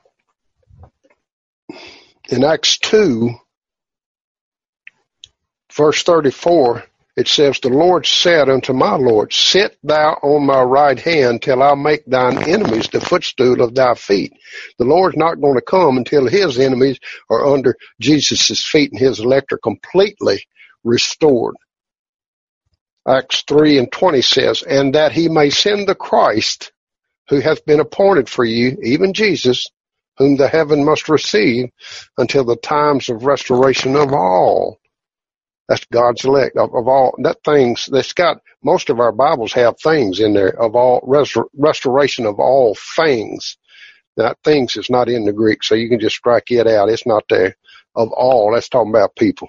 In Acts two, verse thirty-four, it says, the Lord said unto my Lord, sit thou on my right hand till I make thine enemies the footstool of thy feet. The Lord's not going to come until his enemies are under Jesus' feet and his elect are completely restored. Acts three and twenty says, and that he may send the Christ, who hath been appointed for you, even Jesus, whom the heaven must receive until the times of restoration of all. That's God's elect of, of all. That things that's got, most of our Bibles have things in there of all, restor, restoration of all things. That things is not in the Greek, so you can just strike it out. It's not there. Of all, that's talking about people.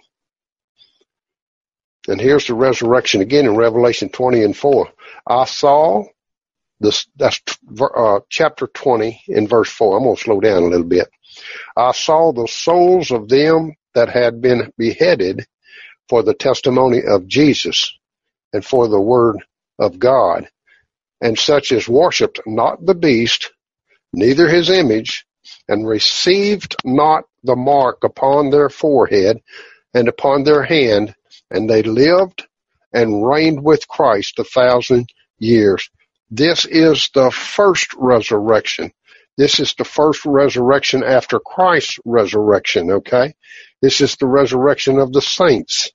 And here's the resurrection again in Revelation twenty and four. I saw this, that's uh, chapter twenty in verse four. I'm going to slow down a little bit. I saw the souls of them that had been beheaded for the testimony of Jesus and for the word of God, and such as worshipped not the beast, neither his image, and received not the mark upon their forehead and upon their hand, and they lived and reigned with Christ a thousand years. This is the first resurrection. This is the first resurrection after Christ's resurrection, okay? This is the resurrection of the saints.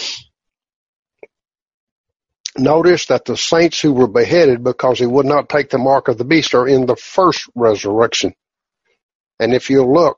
Notice that the saints who were beheaded because he would not take the mark of the beast are in the first resurrection. And if you look,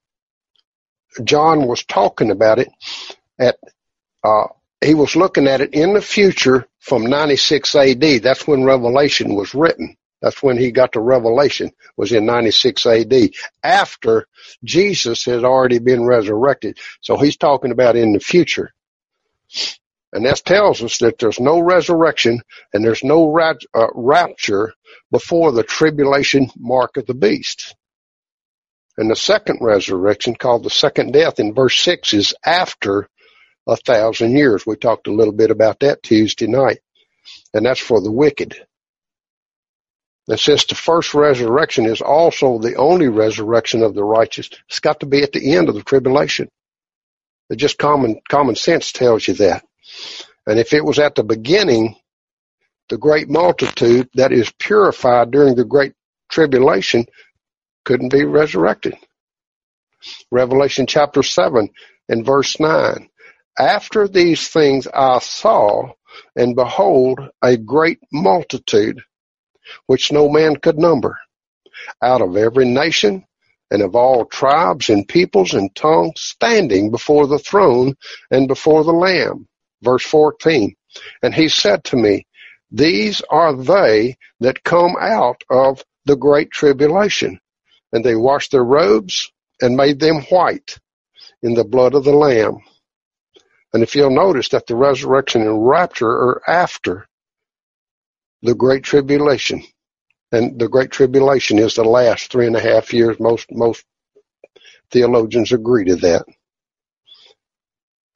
John was talking about it at, uh, he was looking at it in the future from ninety-six A D. That's when Revelation was written. That's when he got to Revelation, was in ninety-six A D, after Jesus had already been resurrected. So he's talking about in the future. And that tells us that there's no resurrection and there's no rat, uh, rapture before the tribulation mark of the beast. And the second resurrection, called the second death in verse six, is after a thousand years. We talked a little bit about that Tuesday night. And that's for the wicked. And since the first resurrection is also the only resurrection of the righteous, it's got to be at the end of the tribulation. It just common common sense tells you that. And if it was at the beginning, the great multitude that is purified during the great tribulation couldn't be resurrected. Revelation chapter seven and verse nine. After these things I saw, and behold, a great multitude, which no man could number, out of every nation and of all tribes and peoples and tongues, standing before the throne and before the Lamb. Verse fourteen. And he said to me, these are they that come out of the great tribulation, and they washed their robes and made them white in the blood of the Lamb. And if you'll notice that the resurrection and rapture are after the great tribulation. And the great tribulation is the last three and a half years. Most, most theologians agree to that.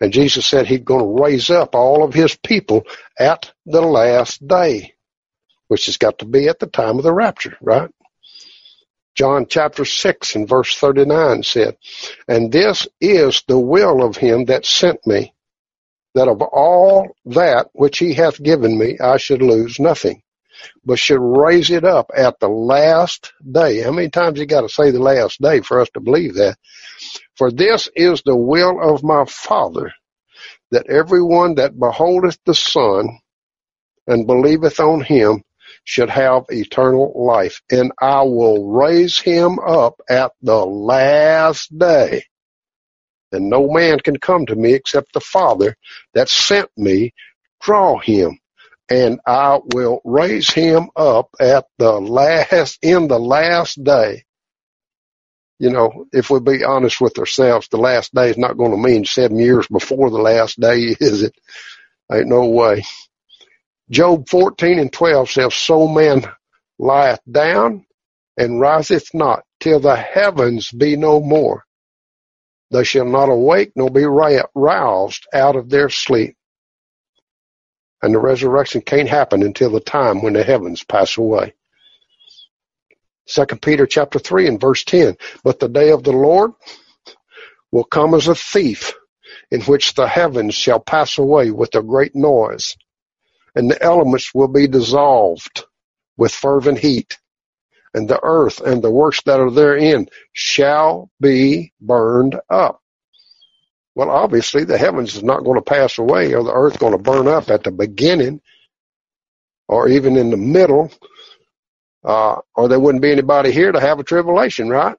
And Jesus said he's going to raise up all of his people at the last day, which has got to be at the time of the rapture, right? John chapter six and verse thirty-nine said, and this is the will of him that sent me, that of all that which he hath given me I should lose nothing, but should raise it up at the last day. How many times you got to say the last day for us to believe that? For this is the will of my Father, that everyone that beholdeth the Son and believeth on him should have eternal life, and I will raise him up at the last day. And no man can come to me except the Father that sent me draw him, and I will raise him up at the last, in the last day. You know, if we be honest with ourselves, the last day is not going to mean seven years before the last day, is it? Ain't no way. Job fourteen and twelve says, so man lieth down and riseth not till the heavens be no more. They shall not awake nor be roused out of their sleep. And the resurrection can't happen until the time when the heavens pass away. Second Peter chapter three and verse ten, but the day of the Lord will come as a thief, in which the heavens shall pass away with a great noise, and the elements will be dissolved with fervent heat, and the earth and the works that are therein shall be burned up. Well, obviously, the heavens is not going to pass away, or the earth going to burn up at the beginning, or even in the middle, uh, or there wouldn't be anybody here to have a tribulation, right?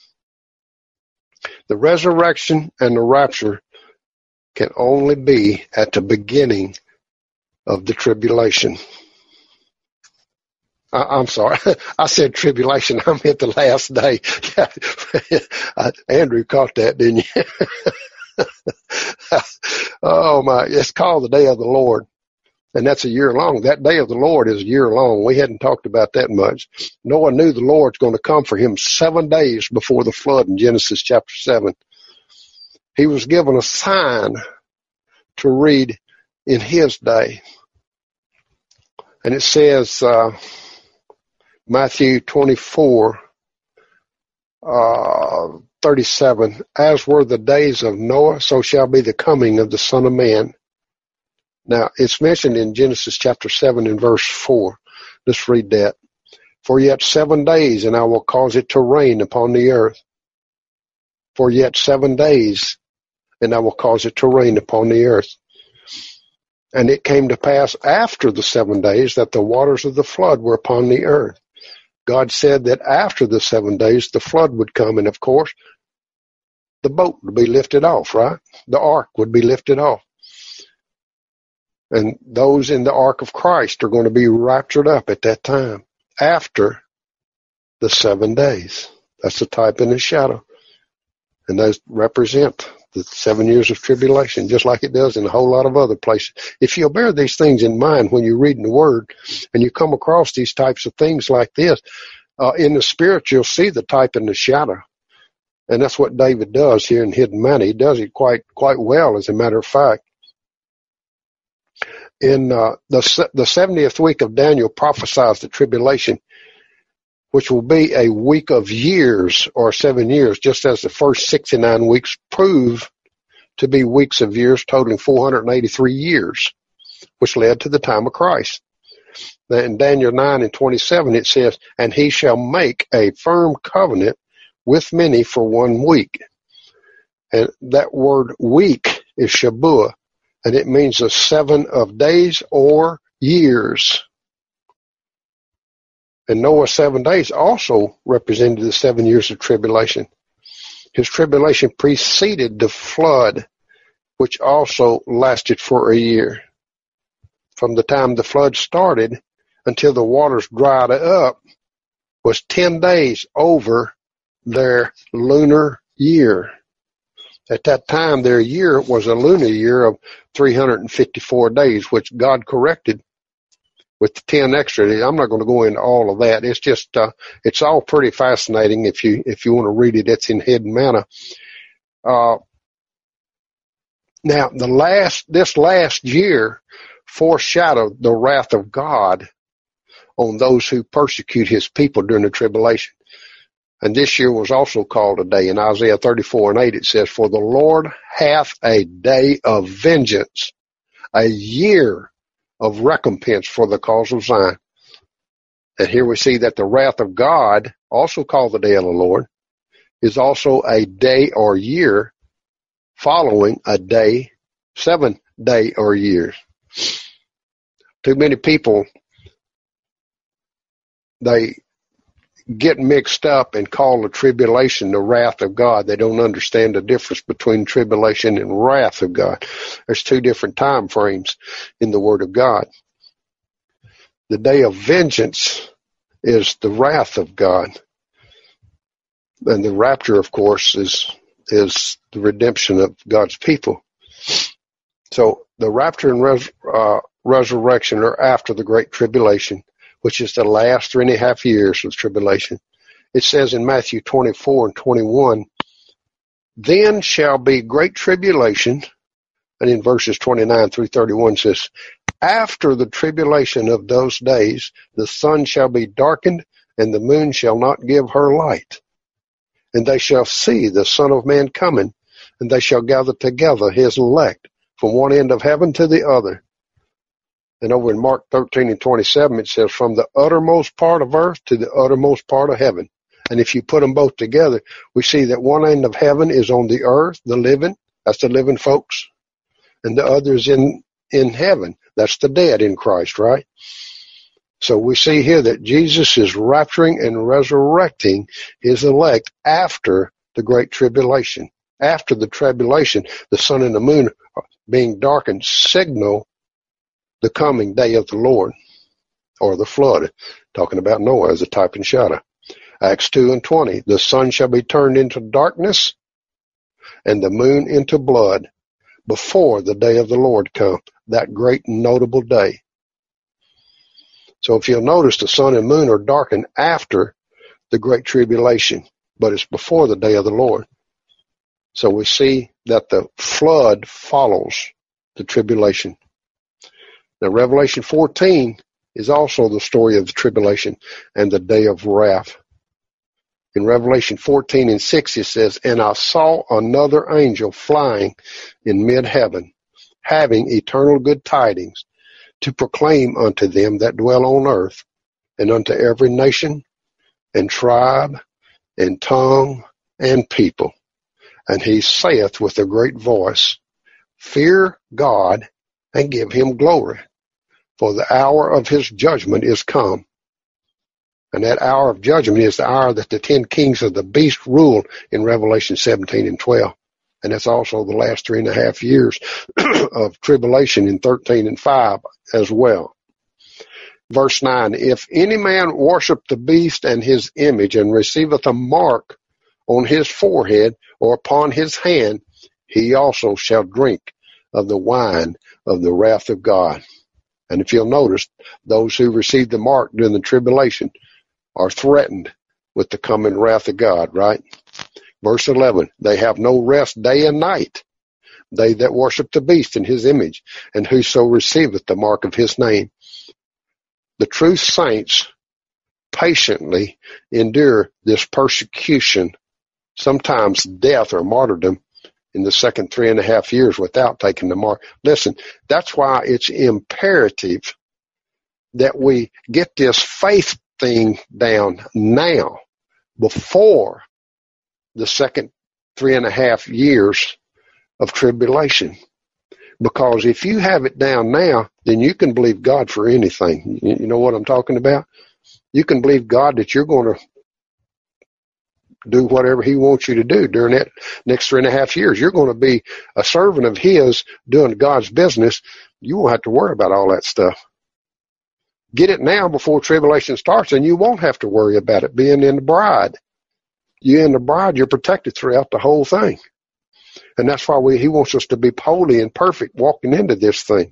The resurrection and the rapture can only be at the beginning of the tribulation. I, I'm sorry. I said tribulation. I meant the last day. Andrew caught that, didn't you? Oh my, it's called the day of the Lord. And that's a year long. That day of the Lord is a year long. We hadn't talked about that much. Noah knew the Lord's going to come for him seven days before the flood in Genesis chapter seven. He was given a sign to read in his day. And it says, uh, Matthew twenty-four, uh, thirty-seven, as were the days of Noah, so shall be the coming of the Son of Man. Now, it's mentioned in Genesis chapter seven and verse four. Let's read that. For yet seven days, and I will cause it to rain upon the earth. For yet seven days, and I will cause it to rain upon the earth. And it came to pass after the seven days that the waters of the flood were upon the earth. God said that after the seven days, the flood would come, and of course, the boat would be lifted off, right? The ark would be lifted off. And those in the ark of Christ are going to be raptured up at that time, after the seven days. That's the type and the shadow. And those represent the seven years of tribulation, just like it does in a whole lot of other places. If you'll bear these things in mind when you're reading the Word, and you come across these types of things like this, uh, in the Spirit, you'll see the type and the shadow. And that's what David does here in Hidden Manna. He does it quite quite well, as a matter of fact. In uh, the the seventieth week of Daniel prophesies the tribulation, which will be a week of years, or seven years, just as the first sixty-nine weeks prove to be weeks of years, totaling four hundred eighty-three years, which led to the time of Christ. In Daniel nine and twenty-seven, it says, and he shall make a firm covenant with many for one week. And that word week is Shabuah, and it means a seven of days or years. And Noah's seven days also represented the seven years of tribulation. His tribulation preceded the flood, which also lasted for a year. From the time the flood started until the waters dried up was ten days over their lunar year. At that time, their year was a lunar year of three hundred fifty-four days, which God corrected with the ten extra days. I'm not going to go into all of that. It's just, uh, it's all pretty fascinating. If you, if you want to read it, it's in Hidden Manna. Uh, Now, the last, this last year foreshadowed the wrath of God on those who persecute his people during the tribulation. And this year was also called a day. In Isaiah thirty-four and eight, it says, "For the Lord hath a day of vengeance, a year of recompense for the cause of Zion." And here we see that the wrath of God, also called the day of the Lord, is also a day or year following a day, seven day or years. Too many people, they get mixed up and call the tribulation the wrath of God. They don't understand the difference between tribulation and wrath of God. There's two different time frames in the Word of God. The day of vengeance is the wrath of God. And the rapture, of course, is is the redemption of God's people. So the rapture and res, uh, resurrection are after the Great Tribulation, which is the last three and a half years of tribulation. It says in Matthew twenty-four and twenty-one, "Then shall be great tribulation," and in verses twenty-nine through thirty-one says, "After the tribulation of those days, the sun shall be darkened, and the moon shall not give her light. And they shall see the Son of Man coming, and they shall gather together his elect from one end of heaven to the other." And over in Mark thirteen and twenty-seven, it says, "From the uttermost part of earth to the uttermost part of heaven." And if you put them both together, we see that one end of heaven is on the earth, the living, that's the living folks, and the other is in, in heaven, that's the dead in Christ, right? So we see here that Jesus is rapturing and resurrecting his elect after the Great Tribulation. After the tribulation, the sun and the moon being darkened signal the coming day of the Lord, or the flood, talking about Noah as a type and shadow. Acts two and twenty, "The sun shall be turned into darkness, and the moon into blood, before the day of the Lord come," that great notable day. So if you'll notice, the sun and moon are darkened after the Great Tribulation, but it's before the day of the Lord. So we see that the flood follows the tribulation. Now, Revelation fourteen is also the story of the tribulation and the day of wrath. In Revelation fourteen and six, it says, "And I saw another angel flying in mid-heaven, having eternal good tidings, to proclaim unto them that dwell on earth, and unto every nation, and tribe, and tongue, and people. And he saith with a great voice, Fear God, and give him glory, for the hour of his judgment is come." And that hour of judgment is the hour that the ten kings of the beast rule in Revelation seventeen and twelve. And that's also the last three and a half years of tribulation in thirteen and five as well. Verse nine, "If any man worship the beast and his image, and receiveth a mark on his forehead or upon his hand, he also shall drink of the wine of the wrath of God." And if you'll notice, those who receive the mark during the tribulation are threatened with the coming wrath of God, right? Verse eleven, "They have no rest day and night, they that worship the beast in his image, and whoso receiveth the mark of his name." The true saints patiently endure this persecution, sometimes death or martyrdom, in the second three and a half years without taking the mark. Listen, that's why it's imperative that we get this faith thing down now, before the second three and a half years of tribulation. Because if you have it down now, then you can believe God for anything. You know what I'm talking about? You can believe God that you're going to do whatever he wants you to do during that next three and a half years. You're going to be a servant of his doing God's business. You won't have to worry about all that stuff. Get it now before tribulation starts, and you won't have to worry about it being in the bride. You in the bride, you're protected throughout the whole thing. And that's why we, he wants us to be holy and perfect walking into this thing.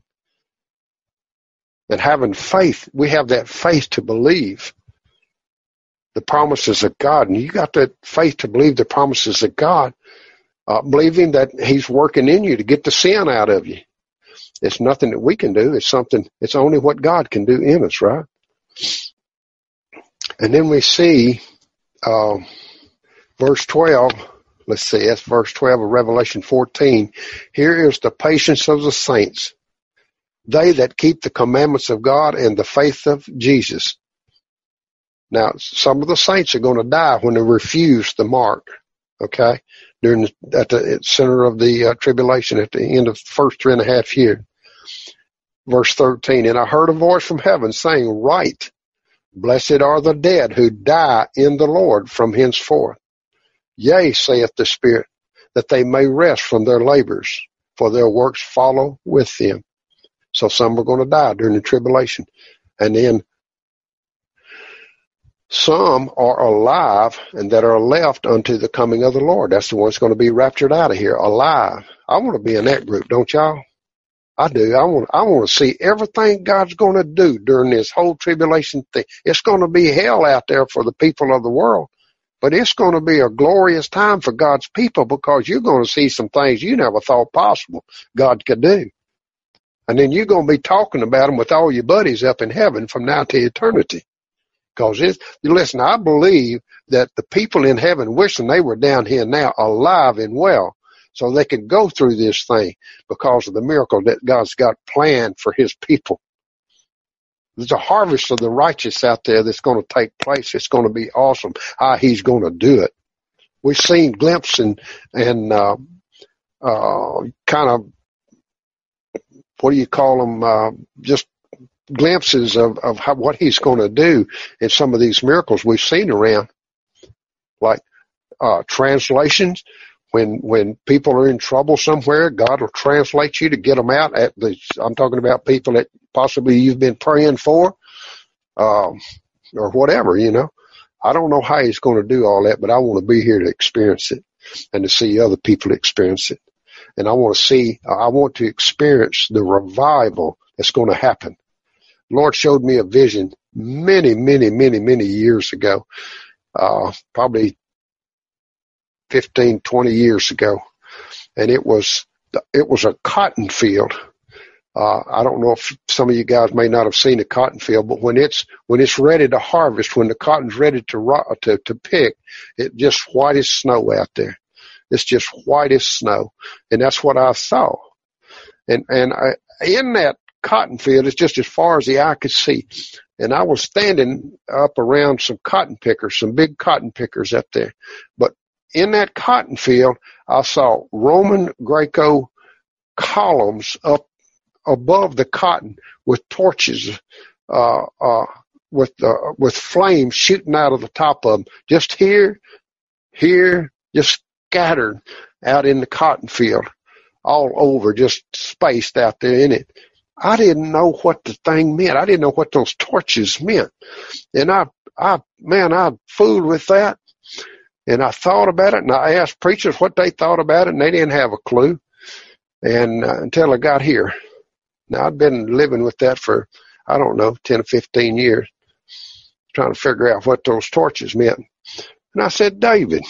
And having faith, we have that faith to believe the promises of God. And you got that faith to believe the promises of God. uh, believing that he's working in you to get the sin out of you. It's nothing that we can do. It's something, it's only what God can do in us, right? And then we see, uh, verse twelve, let's see, that's verse twelve of Revelation fourteen. Here is the patience of the saints, they that keep the commandments of God and the faith of Jesus. Now, some of the saints are going to die when they refuse the mark, okay, during the, at the center of the uh, tribulation at the end of the first three and a half years. Verse thirteen, and I heard a voice from heaven saying, write, blessed are the dead who die in the Lord from henceforth. Yea, saith the Spirit, that they may rest from their labors, for their works follow with them. So some are going to die during the tribulation. And then some are alive and that are left unto the coming of the Lord. That's the ones going to be raptured out of here, alive. I want to be in that group, don't y'all? I do. I want, I want to see everything God's going to do during this whole tribulation thing. It's going to be hell out there for the people of the world, but it's going to be a glorious time for God's people because you're going to see some things you never thought possible God could do. And then you're going to be talking about them with all your buddies up in heaven from now to eternity. Because it's, listen, I believe that the people in heaven wishing they were down here now alive and well so they could go through this thing because of the miracle that God's got planned for his people. There's a harvest of the righteous out there that's going to take place. It's going to be awesome how he's going to do it. We've seen glimpses and, and uh, uh, kind of, what do you call them, uh, just glimpses of, of how, what he's going to do in some of these miracles we've seen around, like uh, translations. When when people are in trouble somewhere, God will translate you to get them out. At the, I'm talking about people that possibly you've been praying for, um, or whatever, you know. I don't know how he's going to do all that, but I want to be here to experience it and to see other people experience it. And I want to see, I want to experience the revival that's going to happen. The Lord showed me a vision many, many, many, many years ago, uh, probably fifteen, twenty years ago. And it was, it was a cotton field. Uh, I don't know if some of you guys may not have seen a cotton field, but when it's, when it's ready to harvest, when the cotton's ready to, ro- to, to pick, it just white as snow out there. It's just white as snow. And that's what I saw. And, and I, in that cotton field, it's just as far as the eye could see. And I was standing up around some cotton pickers, some big cotton pickers up there. But in that cotton field, I saw Roman Greco columns up above the cotton with torches, uh, uh, with, uh, with flames shooting out of the top of them. Just here, here, just scattered out in the cotton field, all over, just spaced out there in it. I didn't know what the thing meant. I didn't know what those torches meant. And I, I, man, I fooled with that. And I thought about it, and I asked preachers what they thought about it, and they didn't have a clue. And uh, until I got here. Now, I've been living with that for, I don't know, ten or fifteen years, trying to figure out what those torches meant. And I said, David,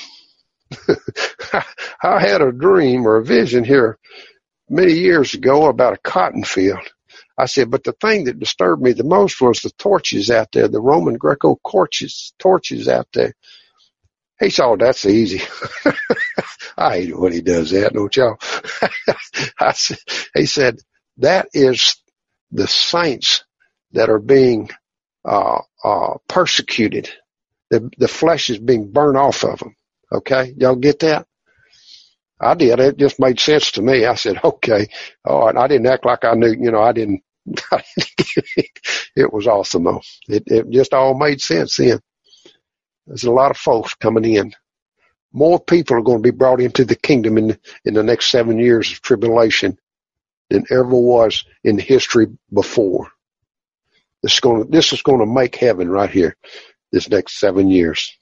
I had a dream or a vision here many years ago about a cotton field. I said, but the thing that disturbed me the most was the torches out there, the Roman Greco torches, torches out there. He said, oh, that's easy. I hate it when he does that, don't y'all? I said, he said, that is the saints that are being uh, uh, persecuted. The, the flesh is being burned off of them. Okay? Y'all get that? I did. It just made sense to me. I said, okay. Oh, and I didn't act like I knew, you know, I didn't. I didn't it was awesome, though. It, it just all made sense then. There's a lot of folks coming in. More people are going to be brought into the kingdom in, in the next seven years of tribulation than ever was in history before. This is going to, this is going to make heaven right here, this next seven years.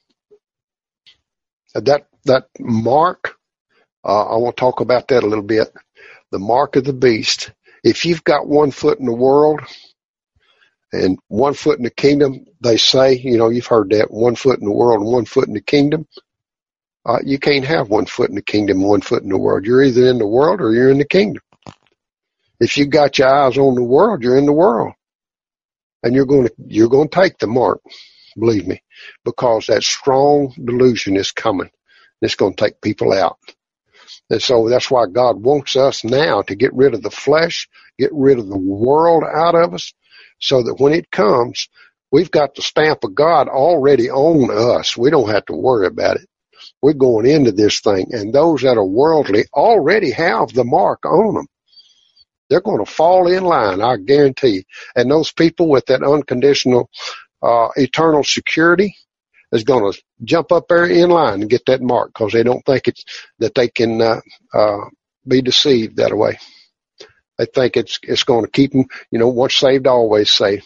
That, that mark, uh, I want to talk about that a little bit. The mark of the beast. If you've got one foot in the world and one foot in the kingdom, they say, you know, you've heard that, one foot in the world and one foot in the kingdom. Uh, you can't have one foot in the kingdom and one foot in the world. You're either in the world or you're in the kingdom. If you got your eyes on the world, you're in the world. And you're going to, you're going to take the mark, believe me, because that strong delusion is coming. It's going to take people out. And so that's why God wants us now to get rid of the flesh, get rid of the world out of us, so that when it comes, we've got the stamp of God already on us. We don't have to worry about it. We're going into this thing, and those that are worldly already have the mark on them. They're going to fall in line, I guarantee. And those people with that unconditional uh, eternal security is going to jump up there in line and get that mark because they don't think it's that they can uh, uh, be deceived that way. They think it's it's going to keep them, you know, once saved, always saved.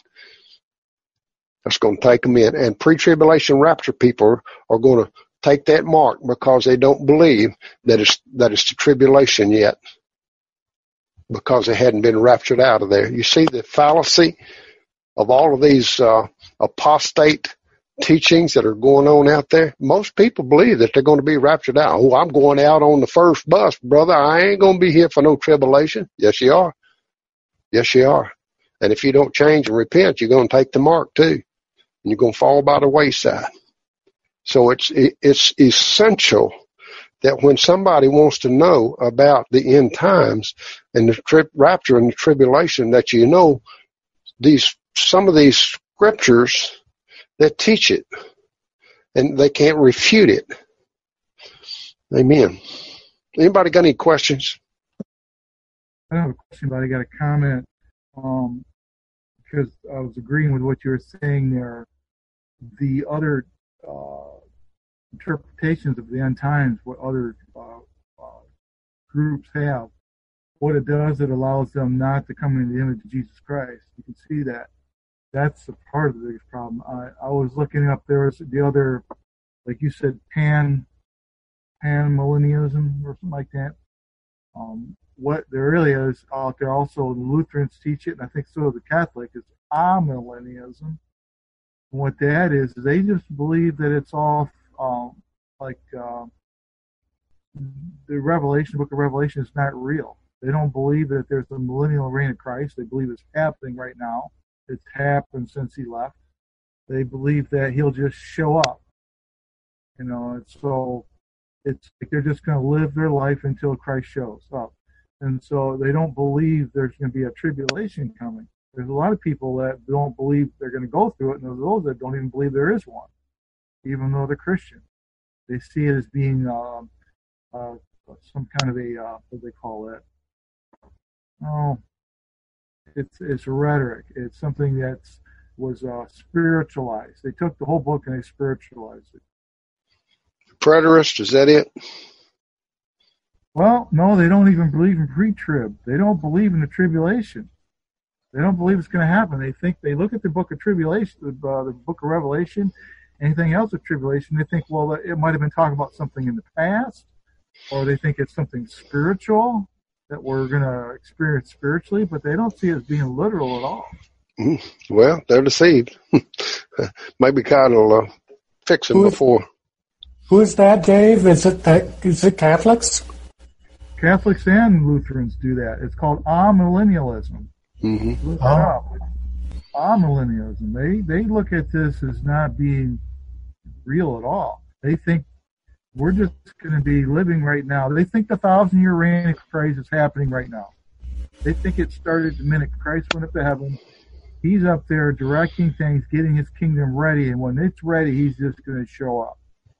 That's going to take them in. And pre-tribulation rapture people are going to take that mark because they don't believe that it's that it's the tribulation yet, because they hadn't been raptured out of there. You see the fallacy of all of these uh, apostate teachings that are going on out there? Most people believe that they're going to be raptured out. Oh, I'm going out on the first bus, brother. I ain't going to be here for no tribulation. Yes, you are. Yes, you are. And if you don't change and repent, you're going to take the mark too. And you're going to fall by the wayside. So it's it's essential that when somebody wants to know about the end times and the tri- rapture and the tribulation, that you know these some of these scriptures that teach it, and they can't refute it. Amen. Anybody got any questions? I don't have a question, but I got a comment um, because I was agreeing with what you were saying there. The other uh, interpretations of the end times, what other uh, uh, groups have, what it does, it allows them not to come into the image of Jesus Christ. You can see that. That's a part of the biggest problem. I, I was looking up, there was the other, like you said, pan, pan millennialism or something like that. Um, what there really is out there also, the Lutherans teach it, and I think so do the Catholics, is amillennialism. And what that is, is they just believe that it's all um, like uh, the Revelation, the book of Revelation is not real. They don't believe that there's the millennial reign of Christ. They believe it's happening right now. It's happened since he left. They believe that he'll just show up. You know, and so it's like they're just going to live their life until Christ shows up. And so they don't believe there's going to be a tribulation coming. There's a lot of people that don't believe they're going to go through it, and there's those that don't even believe there is one, even though they're Christian. They see it as being uh, uh, some kind of a, uh, what do they call that? Oh, it's it's rhetoric. It's something that was uh, spiritualized. They took the whole book and they spiritualized it. Preterist, is that it? Well, no, they don't even believe in pre-trib. They don't believe in the tribulation. They don't believe it's going to happen. They think, they look at the book of tribulation, the, uh, the book of Revelation, anything else of tribulation, they think, well, it might have been talking about something in the past, or they think it's something spiritual that we're going to experience spiritually, but they don't see it as being literal at all. Mm, well, they're deceived. Maybe God will uh, fix them Who, before. Who is that, Dave? Is it that? Is it Catholics? Catholics and Lutherans do that. It's called amillennialism. Mm-hmm. Look it up. Amillennialism. They they look at this as not being real at all. They think we're just going to be living right now. They think the thousand-year reign of Christ is happening right now. They think it started the minute Christ went up to heaven. He's up there directing things, getting his kingdom ready, and when it's ready, he's just going to show up.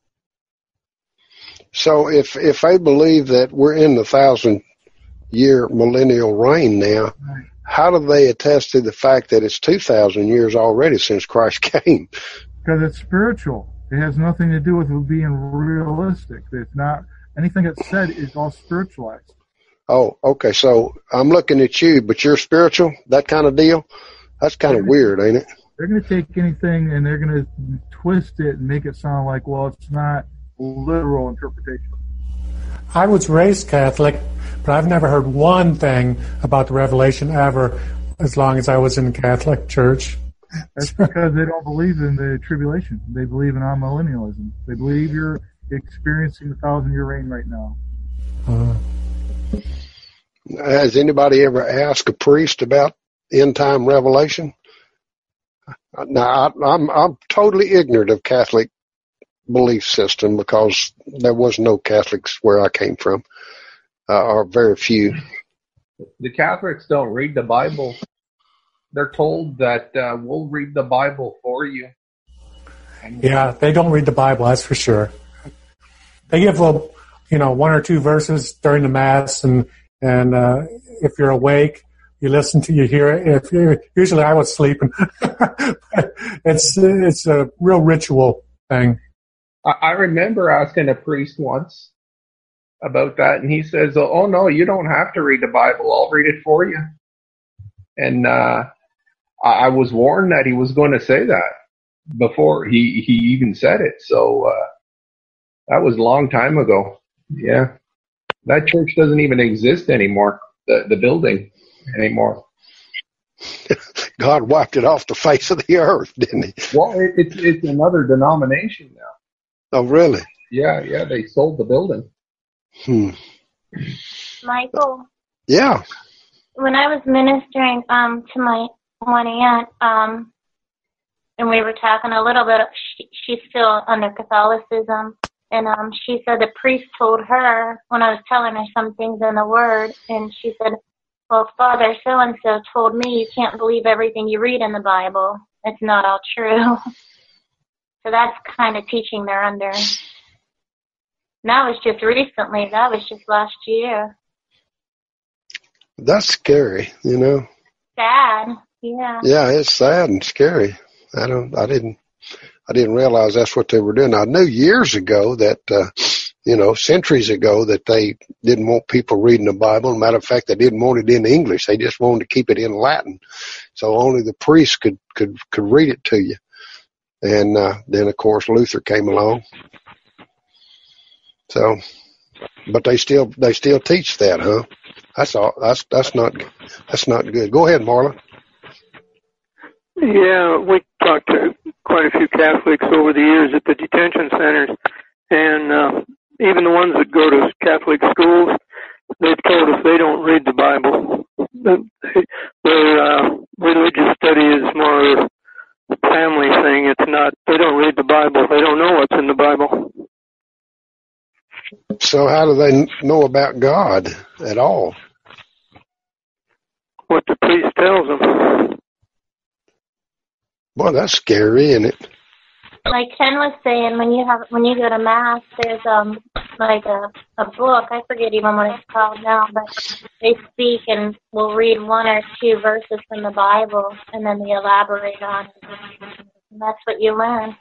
So if if they believe that we're in the thousand-year millennial reign now, Right. how do they attest to the fact that it's two thousand years already since Christ came? Because it's spiritual. It has nothing to do with it being realistic. It's not anything that's said is all spiritualized. Oh, okay. So I'm looking at you, but you're spiritual, that kind of deal? That's kind of weird, ain't it? They're going to take anything and they're going to twist it and make it sound like, well, it's not literal interpretation. I was raised Catholic, but I've never heard one thing about the Revelation ever as long as I was in the Catholic Church. That's because they don't believe in the tribulation. They believe in amillennialism. They believe you're experiencing the thousand year reign right now. Uh, Has anybody ever asked a priest about end time revelation? Now, I, I'm I'm totally ignorant of Catholic belief system because there was no Catholics where I came from, uh, or very few. The Catholics don't read the Bible. They're told that uh, we'll read the Bible for you. And yeah, they don't read the Bible, that's for sure. They give a, you know, one or two verses during the Mass, and and uh, if you're awake, you listen to, you hear it. If you, usually I was sleeping. it's it's a real ritual thing. I remember asking a priest once about that, and he says, "Oh no, you don't have to read the Bible. I'll read it for you." And uh, I was warned that he was going to say that before he he even said it. So uh, that was a long time ago. Yeah, that church doesn't even exist anymore. The the building anymore. God wiped it off the face of the earth, didn't he? Well, it, it's it's another denomination now. Oh, really? Yeah, yeah. They sold the building. Hmm. Michael. Yeah. When I was ministering um to my one aunt, um, and we were talking a little bit, she, she's still under Catholicism, and um, she said the priest told her when I was telling her some things in the Word, and she said, "Well, Father so and so told me you can't believe everything you read in the Bible. It's not all true." So that's kind of teaching they're under. And that was just recently. That was just last year. That's scary, you know. Sad, yeah. Yeah, it's sad and scary. I don't. I didn't. I didn't realize that's what they were doing. I knew years ago that, uh, you know, centuries ago that they didn't want people reading the Bible. Matter of fact, they didn't want it in English. They just wanted to keep it in Latin, so only the priest could could could read it to you. And uh, then, of course, Luther came along. So, but they still they still teach that, huh? That's all. That's that's not that's not good. Go ahead, Marla. Yeah, we talked to quite a few Catholics over the years at the detention centers, and uh, even the ones that go to Catholic schools, they've told us they don't read the Bible. Their uh, religious study is more a family thing. It's not. They don't read the Bible. They don't know what's in the Bible. So how do they know about God at all? What the priest tells them. Boy, that's scary, isn't it? Like Ken was saying, when you have when you go to Mass, there's um like a a book. I forget even what it's called now, but they speak and will read one or two verses from the Bible, and then they elaborate on it. And that's what you learn.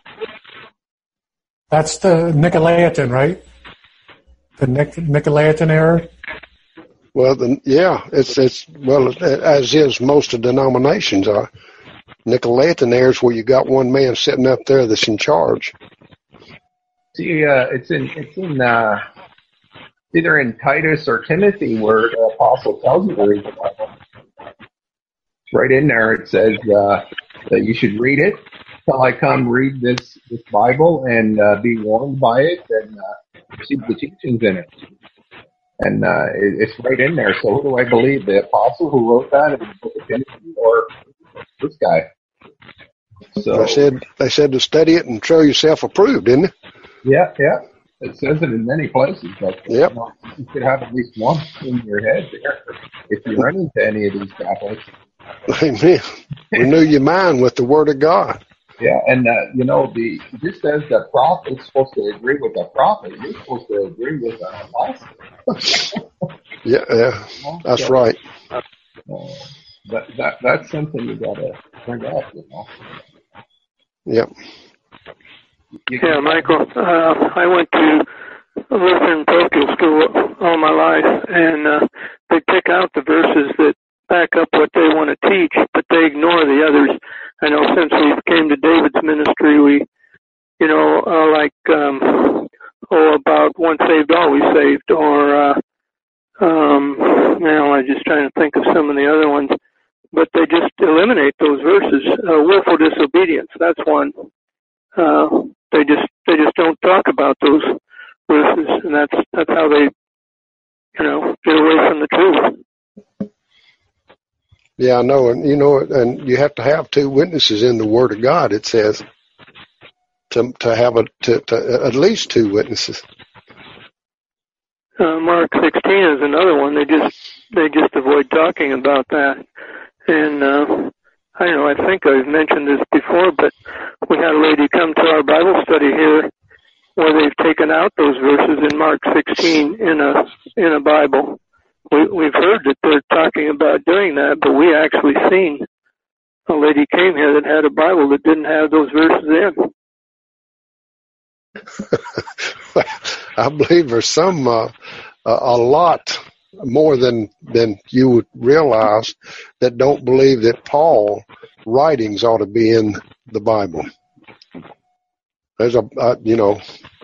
That's the Nicolaitan, right? The Nic- Nicolaitan error. Well, the, yeah, it's it's well as is most of denominations are. Nicolaitan error is where you got one man sitting up there that's in charge. See, uh, it's in it's in uh, either in Titus or Timothy where the apostle tells you to read the Bible. It's right in there. It says uh, that you should read it till I come. Read this this Bible and uh, be warned by it and uh, receive the teachings in it. And uh, it, it's right in there. So who do I believe? The apostle who wrote that in the book of Timothy, or this guy? So they said they said to study it and show yourself approved, didn't it? Yeah, yeah. It says it in many places, but yep. you know, you should have at least one in your head there if you run into any of these Catholics. Amen. Renew your mind with the Word of God. Yeah, and uh, you know, the just as the prophet's supposed to agree with the prophet, you're supposed to agree with the apostle. yeah, yeah, that's so, right. Uh, that that that's something you gotta bring up, you know. Yep. Yeah, Michael. Uh, I went to Lutheran parochial school all my life, and uh, they pick out the verses that back up what they want to teach, but they ignore the others. I know since we came to David's ministry, we, you know, uh, like, um, oh, about once saved, always saved, or, uh, um, now I'm just trying to think of some of the other ones, but they just eliminate those verses. Uh, willful disobedience, that's one. Uh, they just, they just don't talk about those, verses, and that's that's how they, you know, get away from the truth. Yeah, I know, and you know, and you have to have two witnesses in the Word of God. It says to to have a to, to at least two witnesses. Uh, Mark sixteen is another one. They just they just avoid talking about that, and uh, I don't know. I think I've mentioned this before, but we had a lady come to our Bible study here where they've taken out those verses in Mark sixteen in a in a Bible. We, we've heard that they're talking about doing that, but we actually seen a lady came here that had a Bible that didn't have those verses in. I believe there's some uh, a lot more than than you would realize that don't believe that Paul writings ought to be in the Bible. There's a uh, you know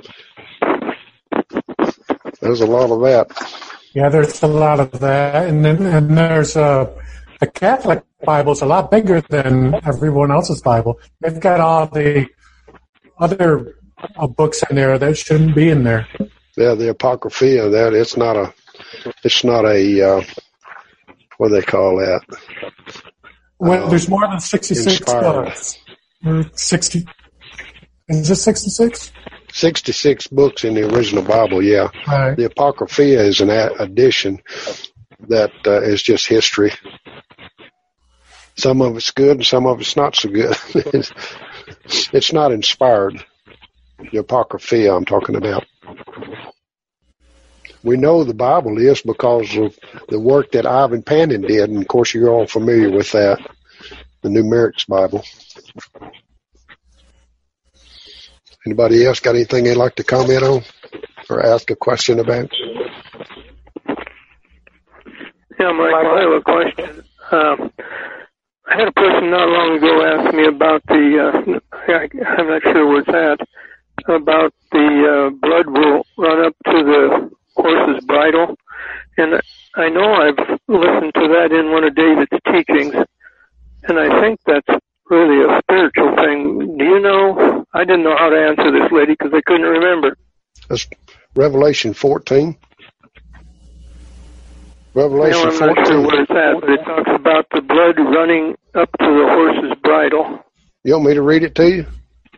there's a lot of that. Yeah, there's a lot of that, and then and there's a the Catholic Bible's a lot bigger than everyone else's Bible. They've got all the other uh, books in there that shouldn't be in there. Yeah, the Apocrypha. That it's not a, it's not a, uh, what do they call that? Well, uh, there's more than sixty-six inspired. books. Or Sixty. Is it sixty-six? sixty-six books in the original Bible, yeah. Right. The Apocrypha is an a- addition that uh, is just history. Some of it's good and some of it's not so good. it's, it's not inspired. The Apocrypha I'm talking about. We know the Bible is because of the work that Ivan Pannin did, and of course you're all familiar with that, the Numerics Bible. Anybody else got anything they'd like to comment on or ask a question about? Yeah, Michael, I have a question. Um, I had a person not long ago ask me about the, uh, I, I'm not sure where it's at, about the uh, blood will run up to the horse's bridle. And I know I've listened to that in one of David's teachings, and I think that's really a spiritual thing. Do you know? I didn't know how to answer this lady because I couldn't remember. That's Revelation fourteen. Revelation well, I'm not fourteen. sure where it's at, but it talks about the blood running up to the horse's bridle. You want me to read it to you?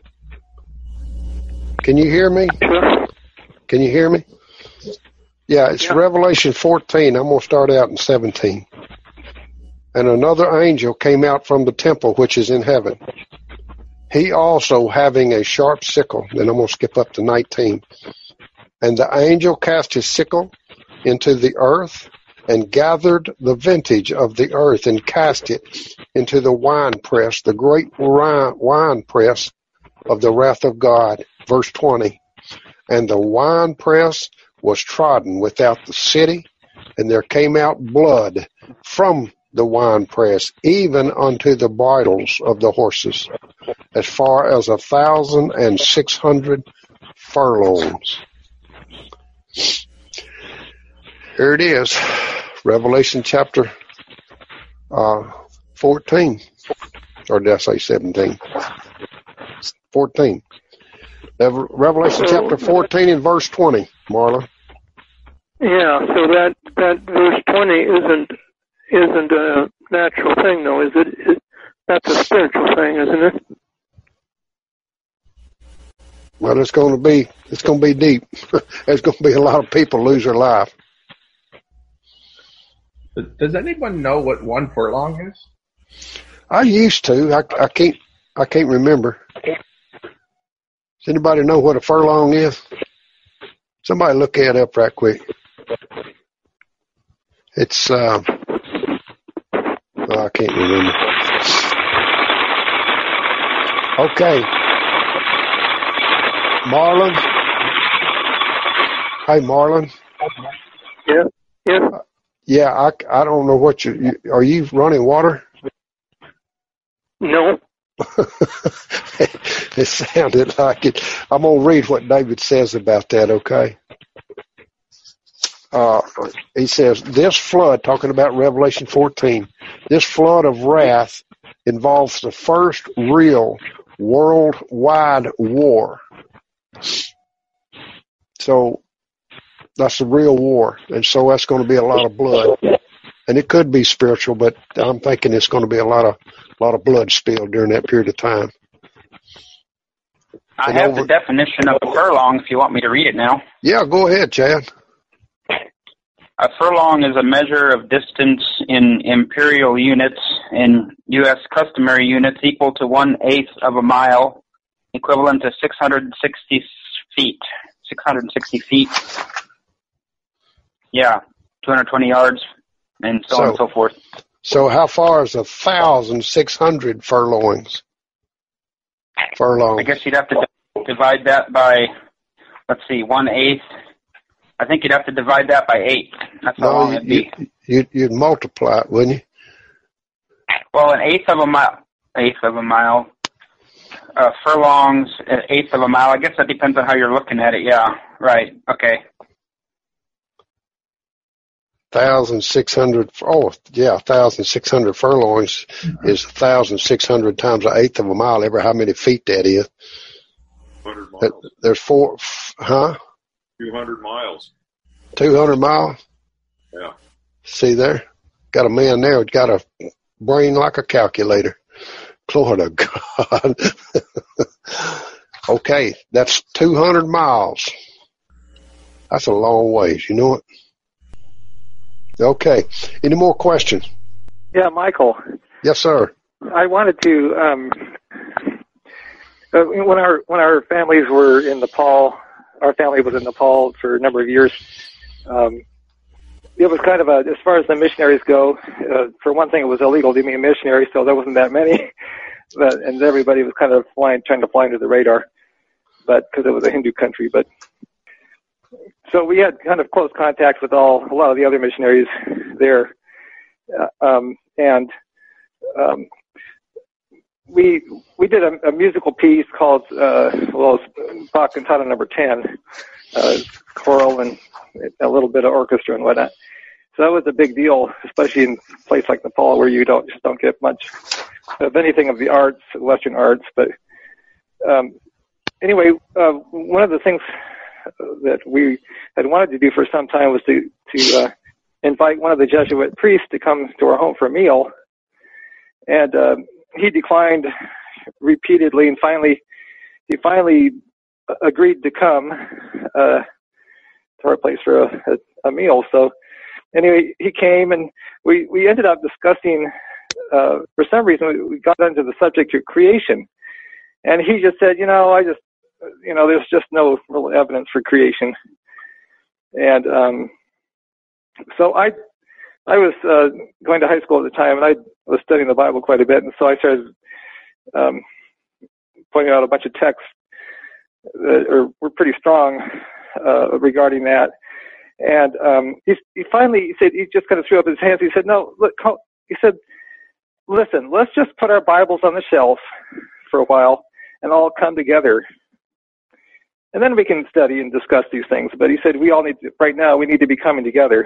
Can you hear me? Sure. Can you hear me? Yeah, it's Yeah. Revelation fourteen. I'm going to start out in seventeen. And another angel came out from the temple which is in heaven. He also having a sharp sickle. Then I'm going to skip up to nineteen. And the angel cast his sickle into the earth and gathered the vintage of the earth and cast it into the winepress, the great winepress of the wrath of God. Verse twenty. And the winepress was trodden without the city, and there came out blood from the winepress, even unto the bridles of the horses, as far as a thousand and six hundred furlongs. Here it is, Revelation chapter uh, fourteen, or did I say seventeen? fourteen. Revelation chapter fourteen and verse twenty, Marla. Yeah, so that that verse twenty isn't isn't a natural thing, though, is it? it that's a spiritual thing, isn't it? Well, it's going to be it's going to be deep. There's going to be a lot of people lose their life. Does anyone know what one furlong is? I used to. I, I can't. I can't remember. Does anybody know what a furlong is? Somebody look that up right quick. It's. Uh, oh, I can't remember. Okay. Marlon. Hey, Marlon. Yeah. Yeah. Yeah, I, I don't know what you, you are you running water? No. It sounded like it. I'm going to read what David says about that, okay? Uh, he says, this flood, talking about Revelation fourteen, this flood of wrath involves the first real worldwide war. So that's a real war, and so that's going to be a lot of blood. And it could be spiritual, but I'm thinking it's going to be a lot of a lot of blood spilled during that period of time. I And have over- the definition of a furlong if you want me to read it now. Yeah, go ahead, Chad. A furlong is a measure of distance in imperial units in U S customary units equal to one-eighth of a mile, equivalent to six hundred sixty feet. six hundred sixty feet. Yeah, two hundred twenty yards, and so, on and so forth. So how far is a thousand six hundred furlongs? Furlong. I guess you'd have to divide that by, let's see, one-eighth. I think you'd have to divide that by eight. That's how No, long it'd you, be. you, you'd multiply it, wouldn't you? Well, an eighth of a mile. Eighth of a mile. Uh, furlongs, an eighth of a mile. I guess that depends on how you're looking at it. Yeah, right. Okay. Thousand six hundred. Oh, yeah, thousand six hundred furlongs is thousand six hundred times an eighth of a mile. Ever how many feet that is? one hundred miles. There's four, huh? two hundred miles. Two hundred miles. Yeah. See there, got a man there who's got a brain like a calculator. Glory to God. Okay, that's two hundred miles. That's a long ways, you know it? Okay. Any more questions? Yeah, Michael. Yes, sir. I wanted to um, uh, when our when our families were in Nepal. Our family was in Nepal for a number of years. Um, it was kind of a, as far as the missionaries go, uh, for one thing, it was illegal to be a missionary, so there wasn't that many. But, and everybody was kind of flying, trying to fly under the radar, but because it was a Hindu country. But so we had kind of close contact with all a lot of the other missionaries there, uh, um, and um, we we did a, a musical piece called uh, well, Bach Cantata Number Ten, uh, choral and a little bit of orchestra and whatnot. So that was a big deal, especially in a place like Nepal where you don't just don't get much of anything of the arts, Western arts. But um, anyway, uh, one of the things that we had wanted to do for some time was to to uh, invite one of the Jesuit priests to come to our home for a meal, and uh, he declined repeatedly, and finally he finally agreed to come uh, to our place for a, a, a meal. So anyway, he came, and we, we ended up discussing, uh, for some reason, we, we got into the subject of creation. And he just said, you know, I just, you know, there's just no real evidence for creation. And um, so I I was uh, going to high school at the time, and I was studying the Bible quite a bit. And so I started um, pointing out a bunch of texts that are, were pretty strong uh, regarding that. And um, he, he finally he said, he just kind of threw up his hands. He said, no, look, he said, listen, let's just put our Bibles on the shelf for a while and all come together. And then we can study and discuss these things. But he said, we all need to, right now, we need to be coming together.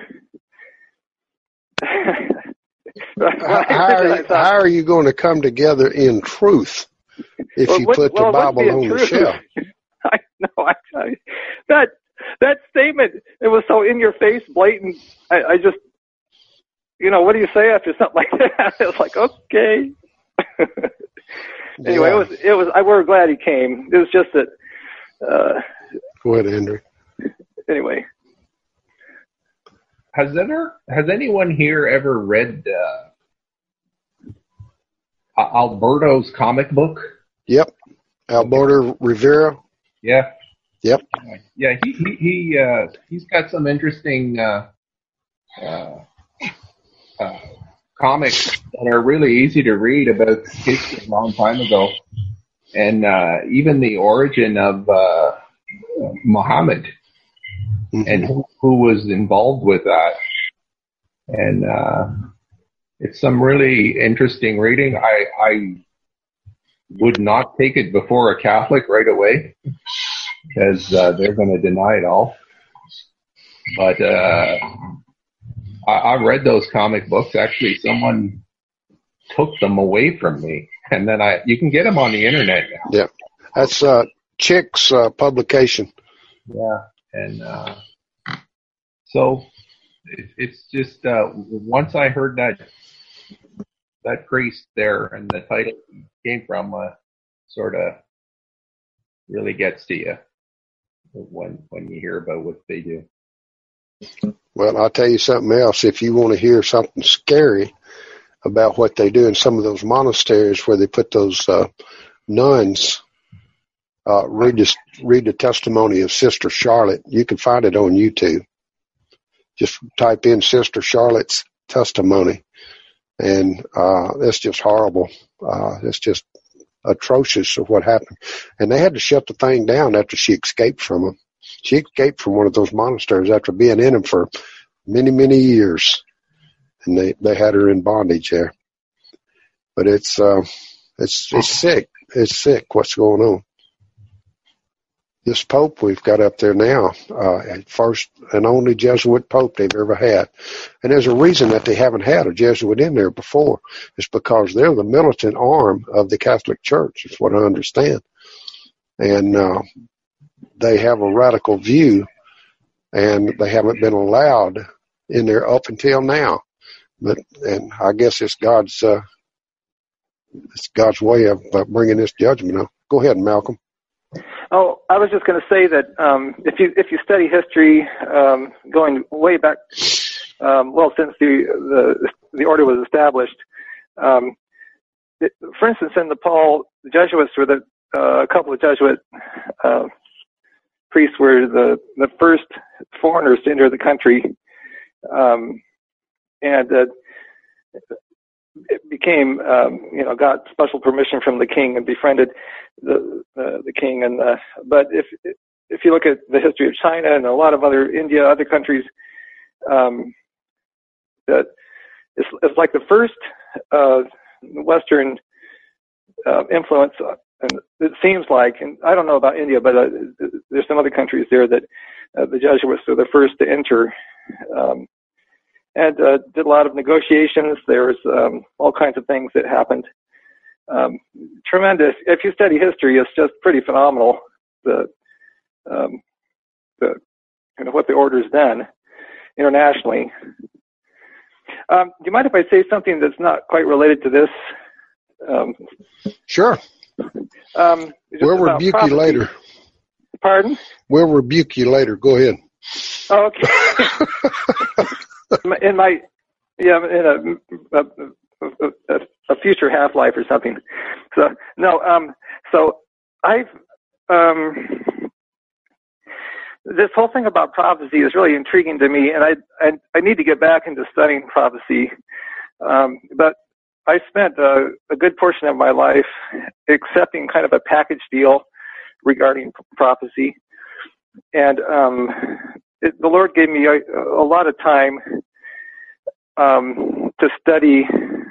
how, are you, how are you going to come together in truth if well, you what, put well, the Bible on truth? the shelf? I know. I tell you, that that statement, it was so in your face, blatant. I, I just, you know, what do you say after something like that? It was like, okay. Anyway, Yeah. it was it was. I we're glad he came. It was just that. Uh, Go ahead, Andrew. Anyway. Has ever has anyone here ever read uh, Alberto's comic book? Yep. Alberto Rivera. Yeah. Yep. Yeah, he he, he uh, he's got some interesting uh, uh, uh, comics that are really easy to read about history a long time ago, and uh, even the origin of uh, Muhammad. Mm-hmm. And who, who was involved with that. And uh, it's some really interesting reading. I, I would not take it before a Catholic right away because uh, they're going to deny it all. But uh, I, I read those comic books. Actually, someone took them away from me. And then I, you can get them on the internet now. Yeah. That's uh, Chick's uh, publication. Yeah. And uh, so it, it's just uh, once I heard that that priest there and the title he came from, uh, sort of really gets to you when when you hear about what they do. Well, I'll tell you something else. If you want to hear something scary about what they do in some of those monasteries where they put those uh, nuns, uh, read, this, read the testimony of Sister Charlotte. You can find it on YouTube. Just type in Sister Charlotte's testimony, and uh, it's just horrible. Uh, it's just atrocious of what happened. And they had to shut the thing down after she escaped from them. She escaped from one of those monasteries after being in them for many, many years. And they, they had her in bondage there. But it's, uh, it's, it's sick. It's sick what's going on. This Pope we've got up there now, uh, first and only Jesuit Pope they've ever had. And there's a reason that they haven't had a Jesuit in there before. It's because they're the militant arm of the Catholic Church, is what I understand. And, uh, they have a radical view, and they haven't been allowed in there up until now. But and I guess it's God's uh, it's God's way of uh, bringing this judgment up. Go ahead, Malcolm. Oh, I was just going to say that um, if you if you study history, um, going way back, um, well, since the the the order was established, um, it, for instance, in Nepal, the Jesuits were the uh, a couple of Jesuit uh, priests were the, the first foreigners to enter the country, um, and uh, it became, um, you know, got special permission from the king and befriended the uh, the king. And uh, but if if you look at the history of China and a lot of other India, other countries, um, that it's, it's like the first uh, Western uh, influence. And it seems like, and I don't know about India, but uh, there's some other countries there that uh, the Jesuits were the first to enter, um, and uh, did a lot of negotiations. There was um, all kinds of things that happened. Um, tremendous. If you study history, it's just pretty phenomenal. The, um, the, you know, what the order's done internationally. Um, do you mind if I say something that's not quite related to this? Um, sure. Um, we'll rebuke prophecy. You later. Pardon? We'll rebuke you later. Go ahead. Oh, okay. in my, yeah, in a, a, a, a future half-life or something. So, no, um, so I've, um, this whole thing about prophecy is really intriguing to me, and I, I, I need to get back into studying prophecy. Um, but I spent a, a good portion of my life accepting kind of a package deal regarding prophecy. And um, it, the Lord gave me a, a lot of time um, to study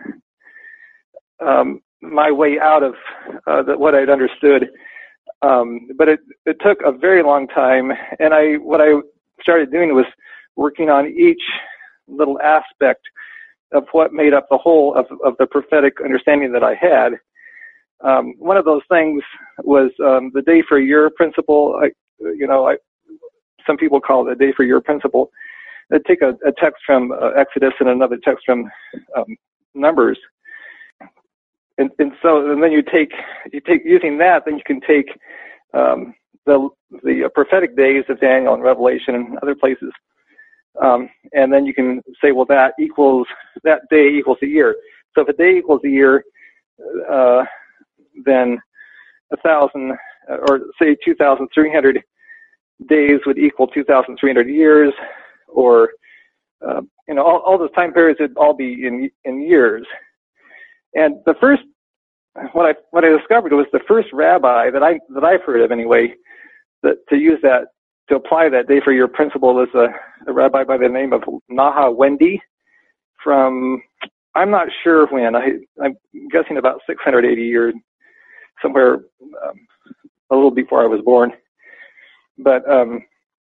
um, my way out of uh, the, what I'd understood. Um, but it, it took a very long time. And I what I started doing was working on each little aspect of what made up the whole of, of the prophetic understanding that I had. Um, one of those things was um, the day for year principle. I, you know, I, some people call it a day for year principle. I'd take a, a text from uh, Exodus and another text from um, Numbers, and, and so and then you take you take using that, then you can take um, the the prophetic days of Daniel and Revelation and other places. Um, and then you can say, well, that equals, that day equals a year. So if a day equals a year, uh, then a thousand, or say two thousand three hundred days would equal two thousand three hundred years, or, uh, you know, all, all those time periods would all be in, in years. And the first, what I, what I discovered was the first rabbi that I, that I've heard of anyway, that to use that, to apply that day for year principle was a, a rabbi by the name of Naha Wendy from, I'm not sure when, I, I'm guessing about six hundred eighty years, somewhere um, a little before I was born. But, um,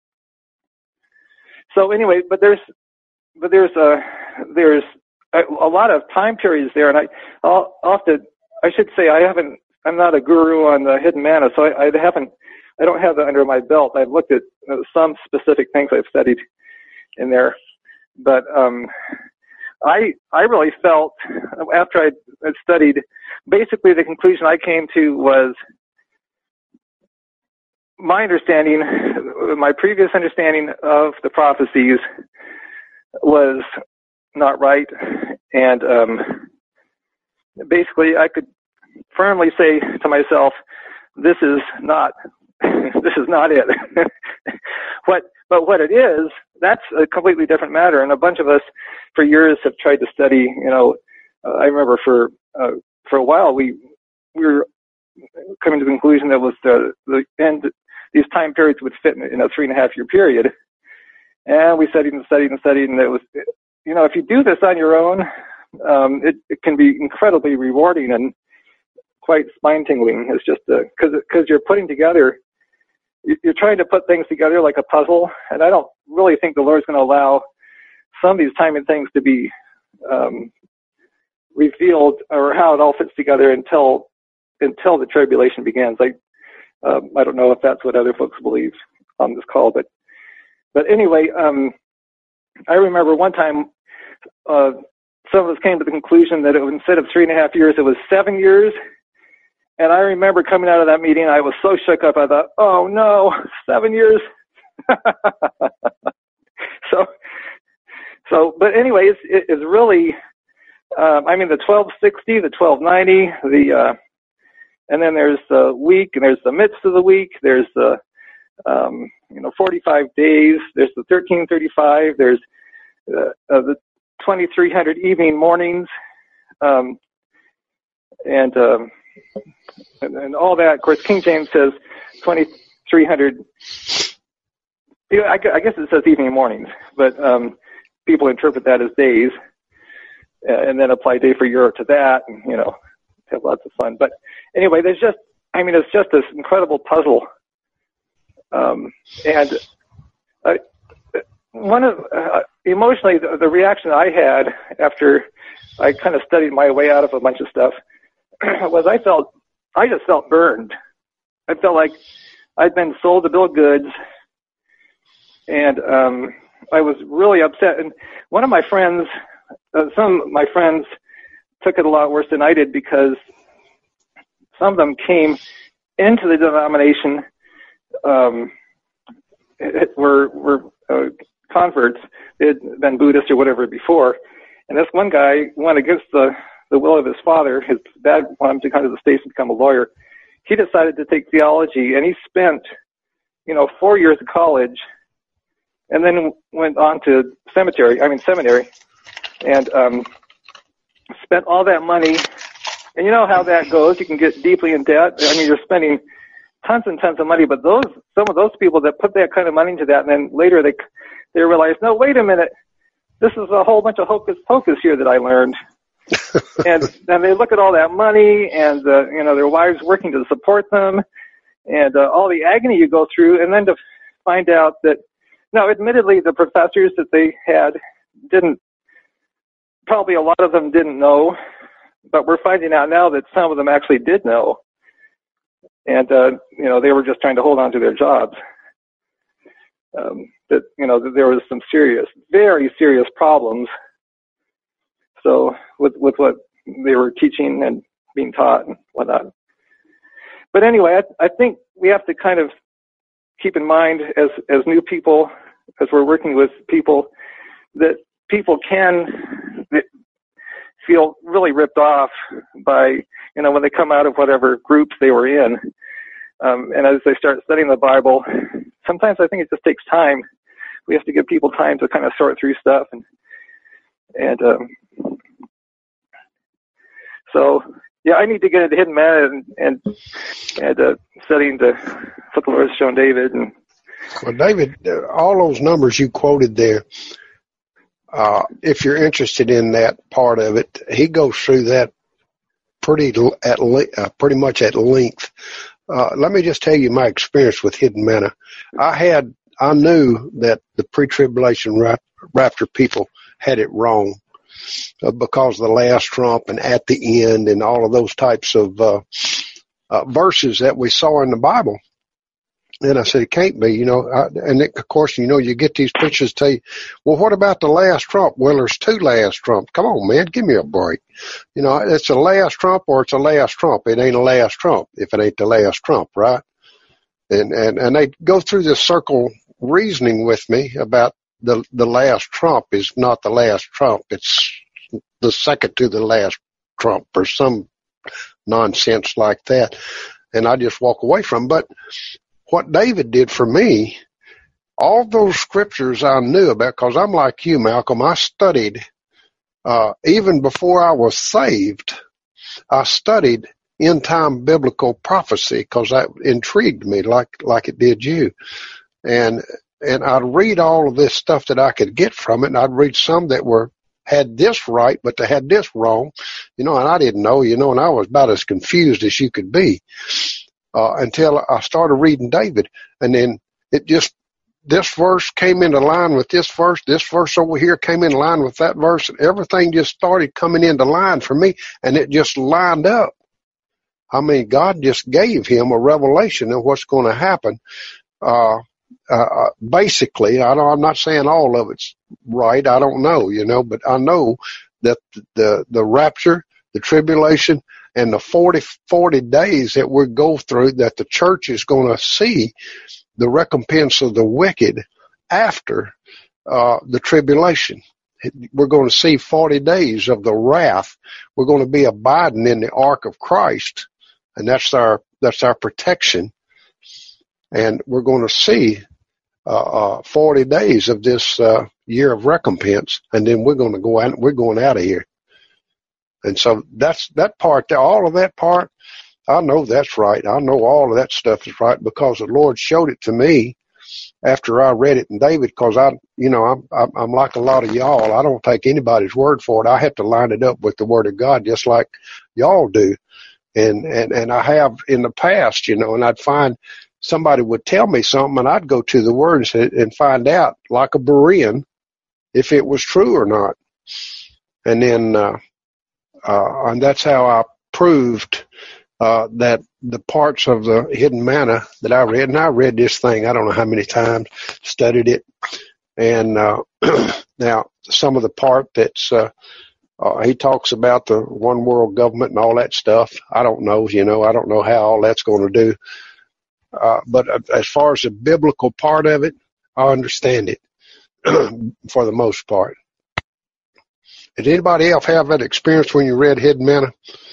so anyway, but there's, but there's a, there's a, a lot of time periods there, and I, I'll, I'll have to, I should say I haven't, I'm not a guru on the hidden manna, so I, I haven't I don't have that under my belt. I've looked at uh, some specific things I've studied in there, but um, I I really felt after I had studied, basically the conclusion I came to was my understanding, my previous understanding of the prophecies was not right, and um, basically I could firmly say to myself, this is not this is not it. what but what it is, that's a completely different matter. And a bunch of us for years have tried to study, you know, uh, I remember for uh, for a while we we were coming to the conclusion that was the the end these time periods would fit in a three and a half year period. And we studied and studied and studied, and it was, you know, if you do this on your own, um, it, it can be incredibly rewarding and quite spine-tingling. It's just because because you're putting together, you're trying to put things together like a puzzle, and I don't really think the Lord's going to allow some of these timing things to be um, revealed or how it all fits together until until the tribulation begins. Like, um, I don't know if that's what other folks believe on this call, but but anyway, um, I remember one time uh, some of us came to the conclusion that it was, instead of three and a half years, it was seven years. And I remember coming out of that meeting, I was so shook up. I thought, oh no, seven years. so, so, but anyway, it's, it's really, um, I mean, the twelve sixty, the twelve ninety, the, uh, and then there's the week, and there's the midst of the week, there's the, um, you know, forty-five days, there's the thirteen thirty-five, there's uh, uh, the twenty-three hundred evening mornings, um, and, um, and, and all that. Of course, King James says twenty-three hundred. You know, I, I guess it says evening and mornings, but um, people interpret that as days, and then apply day for year to that, and you know, have lots of fun. But anyway, there's just, I mean, it's just this incredible puzzle, um, and uh, one of uh, emotionally the, the reaction I had after I kind of studied my way out of a bunch of stuff was I felt, I just felt burned. I felt like I'd been sold a bill of goods, and um, I was really upset. And one of my friends, uh, some of my friends took it a lot worse than I did, because some of them came into the denomination, um, were, were uh, converts. They had been Buddhist or whatever before. And this one guy went against the the will of his father. His dad wanted him to come to the States and become a lawyer. He decided to take theology, and he spent, you know, four years of college, and then went on to cemetery, I mean seminary, and um, spent all that money. And you know how that goes. You can get deeply in debt. I mean, you're spending tons and tons of money, but those, some of those people that put that kind of money into that, and then later they, they realize, no, wait a minute, this is a whole bunch of hocus pocus here that I learned. and then they look at all that money, and uh, you know, their wives working to support them, and uh, all the agony you go through, and then to find out that, now, admittedly, the professors that they had didn't, probably a lot of them didn't know, but we're finding out now that some of them actually did know, and uh, you know, they were just trying to hold on to their jobs. Um, that you know, that there was some serious, very serious problems. So with with what they were teaching and being taught and whatnot. But anyway, I, I think we have to kind of keep in mind as as new people, as we're working with people, that people can feel really ripped off by, you know, when they come out of whatever groups they were in. Um, and as they start studying the Bible, sometimes I think it just takes time. We have to give people time to kind of sort through stuff, and and um, so yeah, I need to get into hidden manna and and, and uh, studying to what the Lord's shown David. And well, David, all those numbers you quoted there, uh, if you're interested in that part of it, he goes through that pretty at uh, pretty much at length. Uh, let me just tell you my experience with hidden manna. I had I knew that the pre-tribulation rapture people had it wrong uh, because of the last trump and at the end and all of those types of uh, uh, verses that we saw in the Bible. And I said, it can't be, you know. I, and it, of course, you know, you get these pictures tell you, well, what about the last Trump? Well, there's two last Trumps. Come on, man, give me a break. You know, it's a last Trump or it's a last Trump. It ain't a last Trump if it ain't the last Trump, right? And and and they go through this circle reasoning with me about the the last Trump is not the last Trump. It's the second to the last Trump or some nonsense like that. And I just walk away from. But what David did for me, all those scriptures I knew about, because I'm like you, Malcolm, I studied, uh, even before I was saved, I studied end-time biblical prophecy because that intrigued me like, like it did you. And, and I'd read all of this stuff that I could get from it, and I'd read some that were, had this right, but they had this wrong, you know, and I didn't know, you know, and I was about as confused as you could be. Uh, until I started reading David. And then it just, this verse came into line with this verse, this verse over here came in line with that verse, and everything just started coming into line for me, and it just lined up. I mean, God just gave him a revelation of what's going to happen. Uh, uh, basically, I don't, I'm not saying all of it's right, I don't know, you know, but I know that the, the rapture, the tribulation, and the forty, forty days that we go through, that the church is going to see the recompense of the wicked after uh, the tribulation. We're going to see forty days of the wrath. We're going to be abiding in the ark of Christ, and that's our that's our protection. And we're going to see uh, uh, forty days of this uh, year of recompense, and then we're going to go out. We're going out of here. And so that's that part, all of that part, I know that's right. I know all of that stuff is right because the Lord showed it to me after I read it in David, because I, you know, I'm, I'm, I'm like a lot of y'all. I don't take anybody's word for it. I have to line it up with the Word of God, just like y'all do. And, and, and I have in the past, you know, and I'd find somebody would tell me something and I'd go to the Word and, and find out, like a Berean, if it was true or not. And then, uh, Uh, and that's how I proved uh, that the parts of the hidden manna that I read, and I read this thing, I don't know how many times, studied it. And uh, now some of the part that's, uh, uh, he talks about the one world government and all that stuff. I don't know, you know, I don't know how all that's going to do. Uh, but as far as the biblical part of it, I understand it for the most part. Did anybody else have that experience when you read Hidden Manna?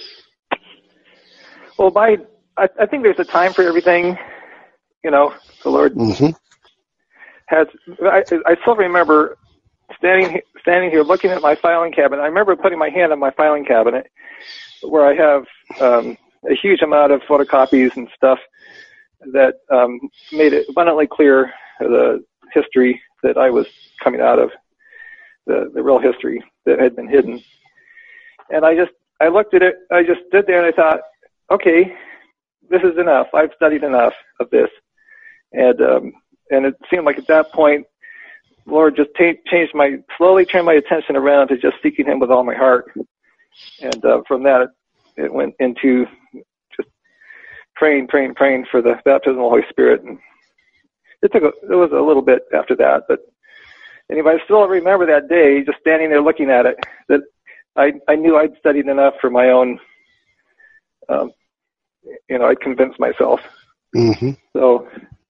Well, my, I, I think there's a time for everything, you know, the Lord mm-hmm. has, I, I still remember standing, standing here looking at my filing cabinet. I remember putting my hand on my filing cabinet where I have um, a huge amount of photocopies and stuff that um, made it abundantly clear the history that I was coming out of, the, the real history that had been hidden. And I just, I looked at it, I just stood there and I thought, okay, this is enough. I've studied enough of this. And, um, and it seemed like at that point, Lord just t- changed my, slowly turned my attention around to just seeking Him with all my heart. And, uh, from that, it, it went into just praying, praying, praying for the baptism of the Holy Spirit. And it took a, it was a little bit after that, but anyway, I still remember that day, just standing there looking at it, that I, I knew I'd studied enough for my own, um, you know, I'd convinced myself. Mm-hmm. So,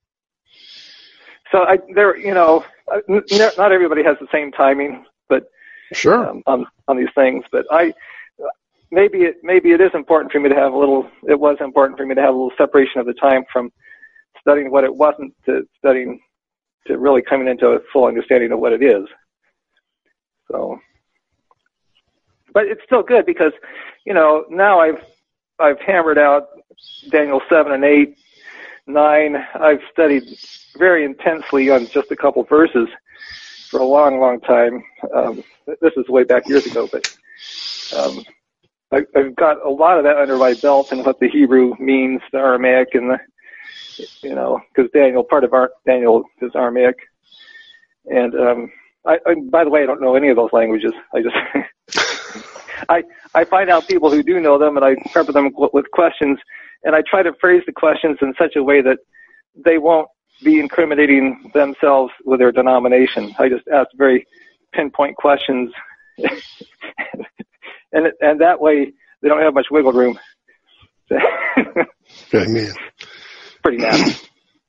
so I, there, you know, n- not everybody has the same timing, but sure, um, on, on these things, but I, maybe it, maybe it is important for me to have a little, it was important for me to have a little separation of the time from studying what it wasn't to studying, to really coming into a full understanding of what it is. So, but it's still good because, you know, now I've, I've hammered out Daniel seven and eight, nine. I've studied very intensely on just a couple verses for a long, long time. Um, this is way back years ago, but, um, I, I've got a lot of that under my belt and what the Hebrew means, the Aramaic and the, you know, because Daniel, part of our, Daniel is Aramaic. And, um, I, I, by the way, I don't know any of those languages. I just, I, I find out people who do know them and I prep them with questions and I try to phrase the questions in such a way that they won't be incriminating themselves with their denomination. I just ask very pinpoint questions, and and that way they don't have much wiggle room. Amen. Pretty nasty.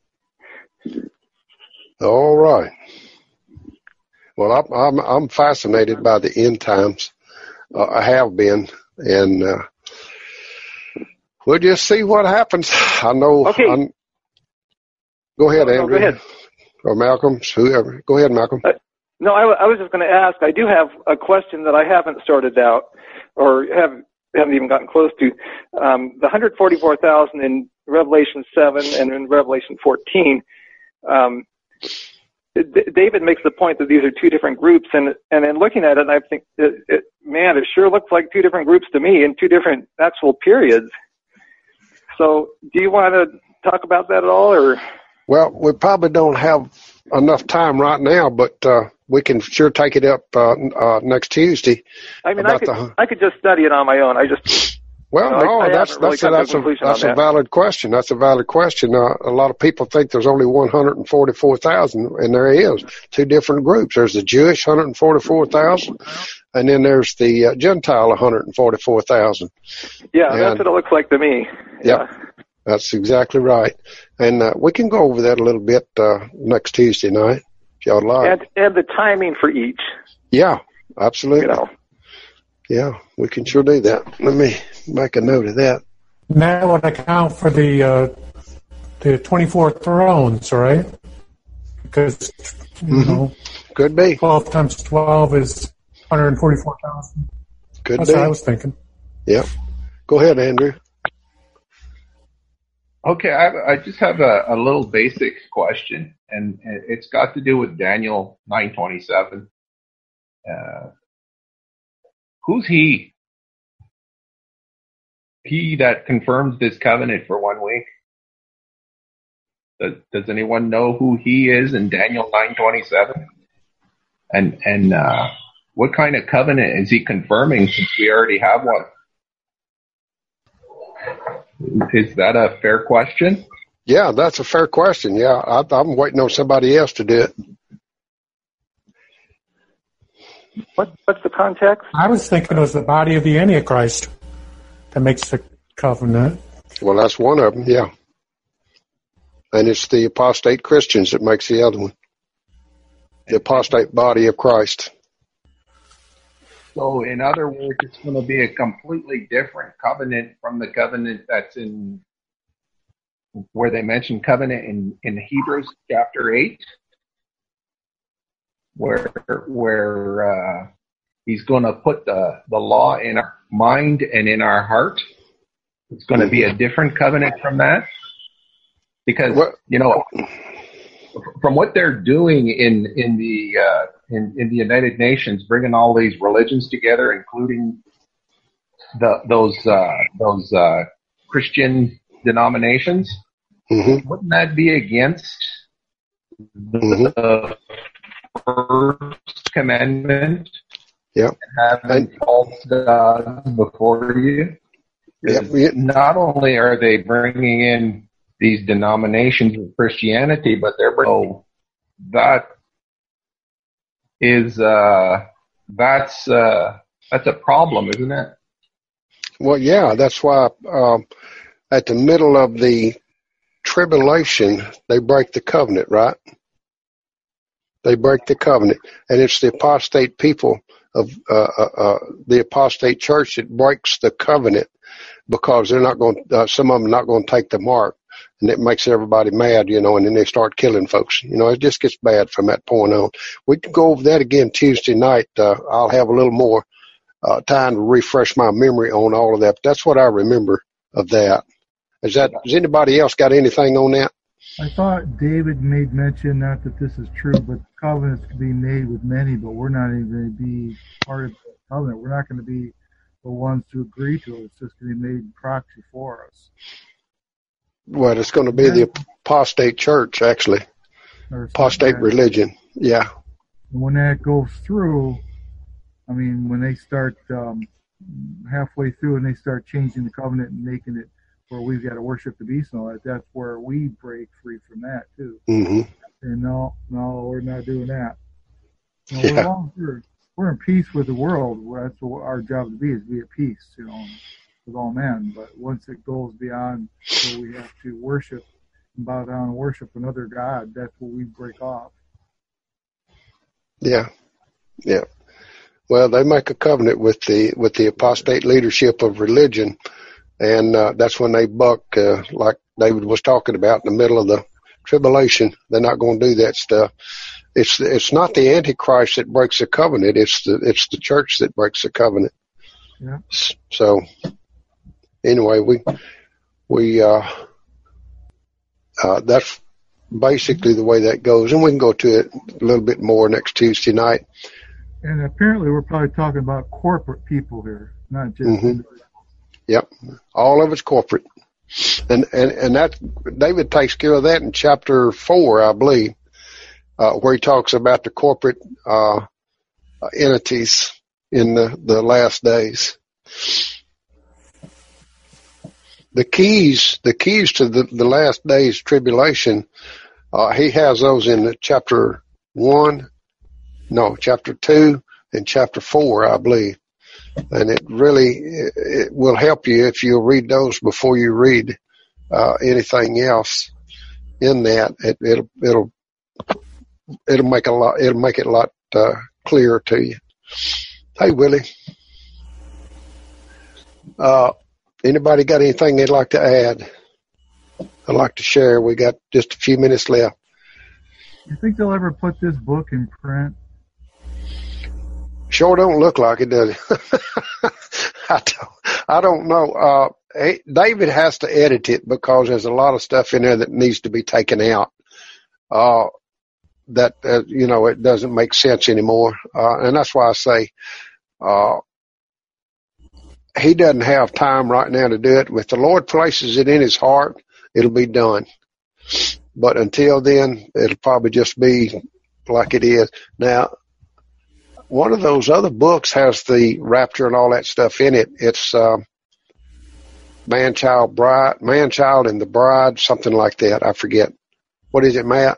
All right. Well, I'm I'm, I'm fascinated by the end times. Uh, I have been, and uh, we'll just see what happens. I know. Okay. I'm, go ahead, no, no, Andrew. Go ahead. Or Malcolm, whoever. Go ahead, Malcolm. Uh, no, I, w- I was just going to ask. I do have a question that I haven't sorted out, or have haven't even gotten close to. Um, the one hundred forty-four thousand in Revelation seven and in Revelation fourteen. Um, D- David makes the point that these are two different groups, and and then looking at it, I think, it, it, man, it sure looks like two different groups to me in two different actual periods. So, do you want to talk about that at all, or? Well, we probably don't have enough time right now, but uh, we can sure take it up uh, uh, next Tuesday. I mean, I could the, I could just study it on my own. I just well, you know, no, I, I that's really that's a, that's a that's a that. valid question. That's a valid question. Uh, a lot of people think there's only one hundred forty-four thousand, and there is two different groups. There's the Jewish one hundred forty-four thousand, and then there's the uh, Gentile one hundred forty-four thousand. Yeah, and, that's what it looks like to me. Yeah. Yep. That's exactly right. And uh, we can go over that a little bit uh, next Tuesday night, if y'all like. And, and the timing for each. Yeah, absolutely. You know. Yeah, we can sure do that. Let me make a note of that. And that would account for the uh, the twenty-four thrones, right? Because, you mm-hmm. know, could be. twelve times twelve is one hundred forty-four thousand. Could That's be. what I was thinking. Yeah. Go ahead, Andrew. Okay, I, I just have a, a little basic question, and it's got to do with Daniel nine twenty-seven. Uh, who's he? He that confirms this covenant for one week. Does, does anyone know who he is in Daniel nine twenty-seven? And and uh, what kind of covenant is he confirming, since we already have one? Is that a fair question? Yeah, that's a fair question. Yeah, I, I'm waiting on somebody else to do it. What What's the context? I was thinking it was the body of the Antichrist that makes the covenant. Well, that's one of them, yeah. And it's the apostate Christians that makes the other one. The apostate body of Christ. So, in other words, it's going to be a completely different covenant from the covenant that's in, where they mention covenant in, in Hebrews chapter eight, where where uh, he's going to put the, the law in our mind and in our heart. It's going to be a different covenant from that. Because, you know, from what they're doing in, in the uh, in, in the United Nations, bringing all these religions together, including the those uh, those uh, Christian denominations, mm-hmm. wouldn't that be against the mm-hmm. first commandment? Yeah, having false gods before you. Yeah. Not only are they bringing in these denominations of Christianity, but they're bringing, oh, that is uh, that's uh, that's a problem, isn't it? Well, yeah, that's why um, at the middle of the tribulation they break the covenant, right? They break the covenant, and it's the apostate people of uh, uh, uh, the apostate church that breaks the covenant, because they're not going. Uh, some of them are not going to take the mark. And it makes everybody mad, you know, and then they start killing folks. You know, it just gets bad from that point on. We can go over that again Tuesday night. Uh, I'll have a little more uh, time to refresh my memory on all of that. But that's what I remember of that. Is that, has anybody else got anything on that? I thought David made mention, not that this is true, but covenants can be made with many, but we're not even going to be part of the covenant. We're not going to be the ones to agree to it. It's just going to be made proxy for us. Well, it's going to be the apostate church, actually. Apostate religion, yeah. When that goes through, I mean, when they start um, halfway through and they start changing the covenant and making it where we've got to worship the beast and all that, that's where we break free from that too. Mm-hmm. And no, no, we're not doing that. You know, Yeah. we're, long, we're, we're in peace with the world. That's what our job to be, is be at peace, you know, with all men. But once it goes beyond where we have to worship and bow down and worship another God, that's where we break off. Yeah. Yeah. Well, they make a covenant with the with the apostate leadership of religion, and uh, that's when they buck, uh, like David was talking about, in the middle of the tribulation. They're not going to do that stuff. It's it's not the Antichrist that breaks the covenant. It's the it's the church that breaks the covenant. Yeah. So anyway, we we uh, uh, that's basically the way that goes, and we can go to it a little bit more next Tuesday night. And apparently we're probably talking about corporate people here, not just Mm-hmm. individuals. Yep, all of it's corporate, and and and that David takes care of that in chapter four, I believe, uh, where he talks about the corporate uh, entities in the, the last days. The keys, the keys to the, the last days tribulation, uh, he has those in the chapter one, no, chapter two and chapter four, I believe. And it really, it will help you if you'll read those before you read, uh, anything else in that. It, it'll, it'll, it'll make a lot, it'll make it a lot, uh, clearer to you. Hey, Willie. Uh, anybody got anything they'd like to add? I'd like to share. We got just a few minutes left. You think they'll ever put this book in print? Sure don't look like it, does it? I don't, I don't know. Uh, he, David has to edit it because there's a lot of stuff in there that needs to be taken out. Uh, that, uh, you know, it doesn't make sense anymore. Uh, and that's why I say, uh, he doesn't have time right now to do it. If the Lord places it in his heart, it'll be done. But until then, it'll probably just be like it is. Now, one of those other books has the rapture and all that stuff in it. It's, uh, Man, Child, Bride, Man, Child and the Bride, something like that. I forget. What is it, Matt?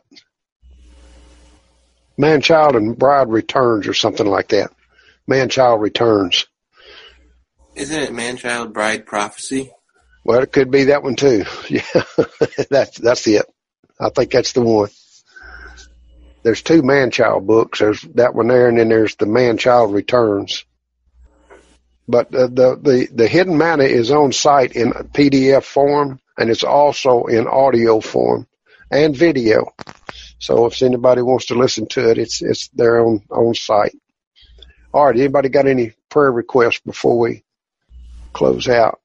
Man, Child and Bride Returns or something like that. Man, Child Returns. Isn't it Man, Child, Bride, Prophecy? Well, it could be that one too. Yeah, that's, that's it. I think that's the one. There's two Man-Child books. There's that one there, and then there's the Man-Child Returns. But uh, the, the, the Hidden Manna is on site in P D F form, and it's also in audio form and video. So if anybody wants to listen to it, it's it's there on, on site. All right, anybody got any prayer requests before we close out?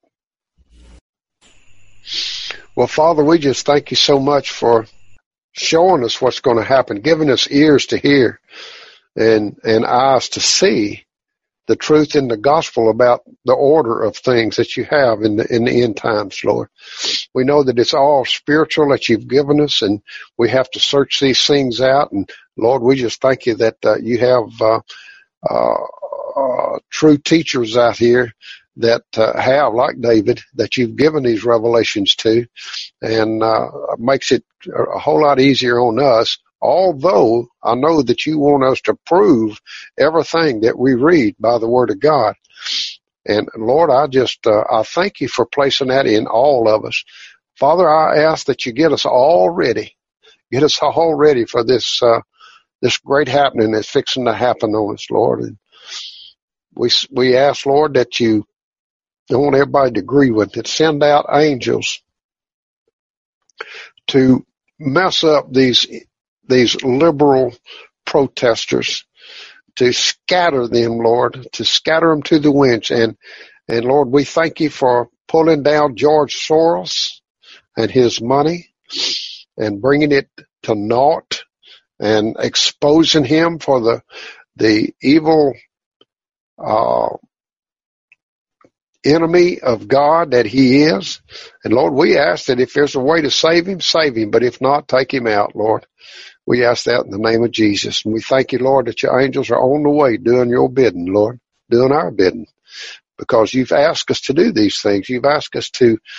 Well, Father, we just thank you so much for showing us what's going to happen, giving us ears to hear and and eyes to see the truth in the gospel about the order of things that you have in the in the end times, Lord. We know that it's all spiritual that you've given us, and we have to search these things out. And Lord, we just thank you that uh, you have uh, uh, uh, true teachers out here that uh, have, like David, that you've given these revelations to, and uh, makes it a whole lot easier on us. Although I know that you want us to prove everything that we read by the Word of God. And Lord, I just, uh, I thank you for placing that in all of us. Father, I ask that you get us all ready. Get us all ready for this, uh, this great happening that's fixing to happen on us, Lord. And we, we ask, Lord, that you, I want everybody to agree with it. Send out angels to mess up these these liberal protesters, to scatter them, Lord, to scatter them to the winds. And, and Lord, we thank you for pulling down George Soros and his money and bringing it to naught and exposing him for the, the evil, uh, enemy of God that he is. And Lord, we ask that if there's a way to save him, save him. But if not, take him out, Lord. We ask that in the name of Jesus. And we thank you, Lord, that your angels are on the way doing your bidding, Lord, doing our bidding, because you've asked us to do these things. You've asked us to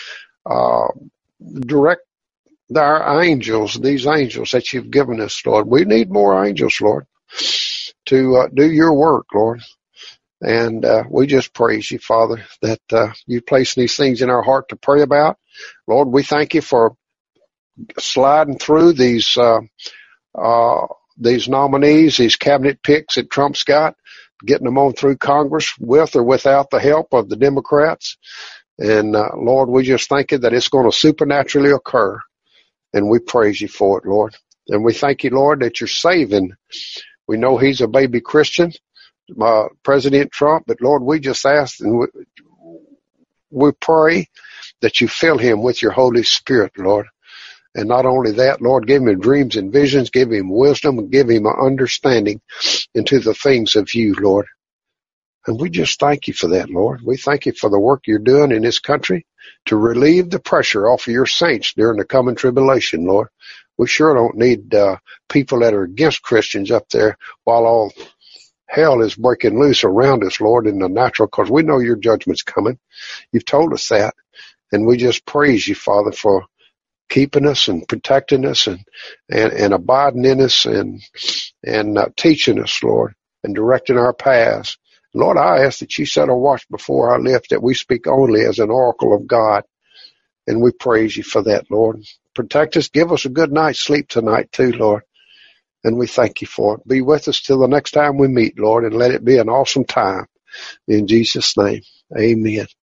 uh, direct our angels, these angels that you've given us, Lord. We need more angels, Lord, to uh, do your work, Lord. And uh, we just praise you, Father, that uh, you place these things in our heart to pray about. Lord, we thank you for sliding through these uh, uh, these nominees, these cabinet picks that Trump's got, getting them on through Congress with or without the help of the Democrats. And, uh, Lord, we just thank you that it's going to supernaturally occur. And we praise you for it, Lord. And we thank you, Lord, that you're saving. We know he's a baby Christian, uh, President Trump, but Lord, we just ask and we, we pray that you fill him with your Holy Spirit, Lord. And not only that, Lord, give him dreams and visions, give him wisdom, and give him an understanding into the things of you, Lord. And we just thank you for that, Lord. We thank you for the work you're doing in this country to relieve the pressure off of your saints during the coming tribulation, Lord. We sure don't need uh, people that are against Christians up there while all hell is breaking loose around us, Lord, in the natural, because we know your judgment's coming. You've told us that. And we just praise you, Father, for keeping us and protecting us and, and, and abiding in us and, and uh, teaching us, Lord, and directing our paths. Lord, I ask that you set a watch before I lift, that we speak only as an oracle of God. And we praise you for that, Lord. Protect us. Give us a good night's sleep tonight too, Lord. And we thank you for it. Be with us till the next time we meet, Lord, and let it be an awesome time. In Jesus' name, amen.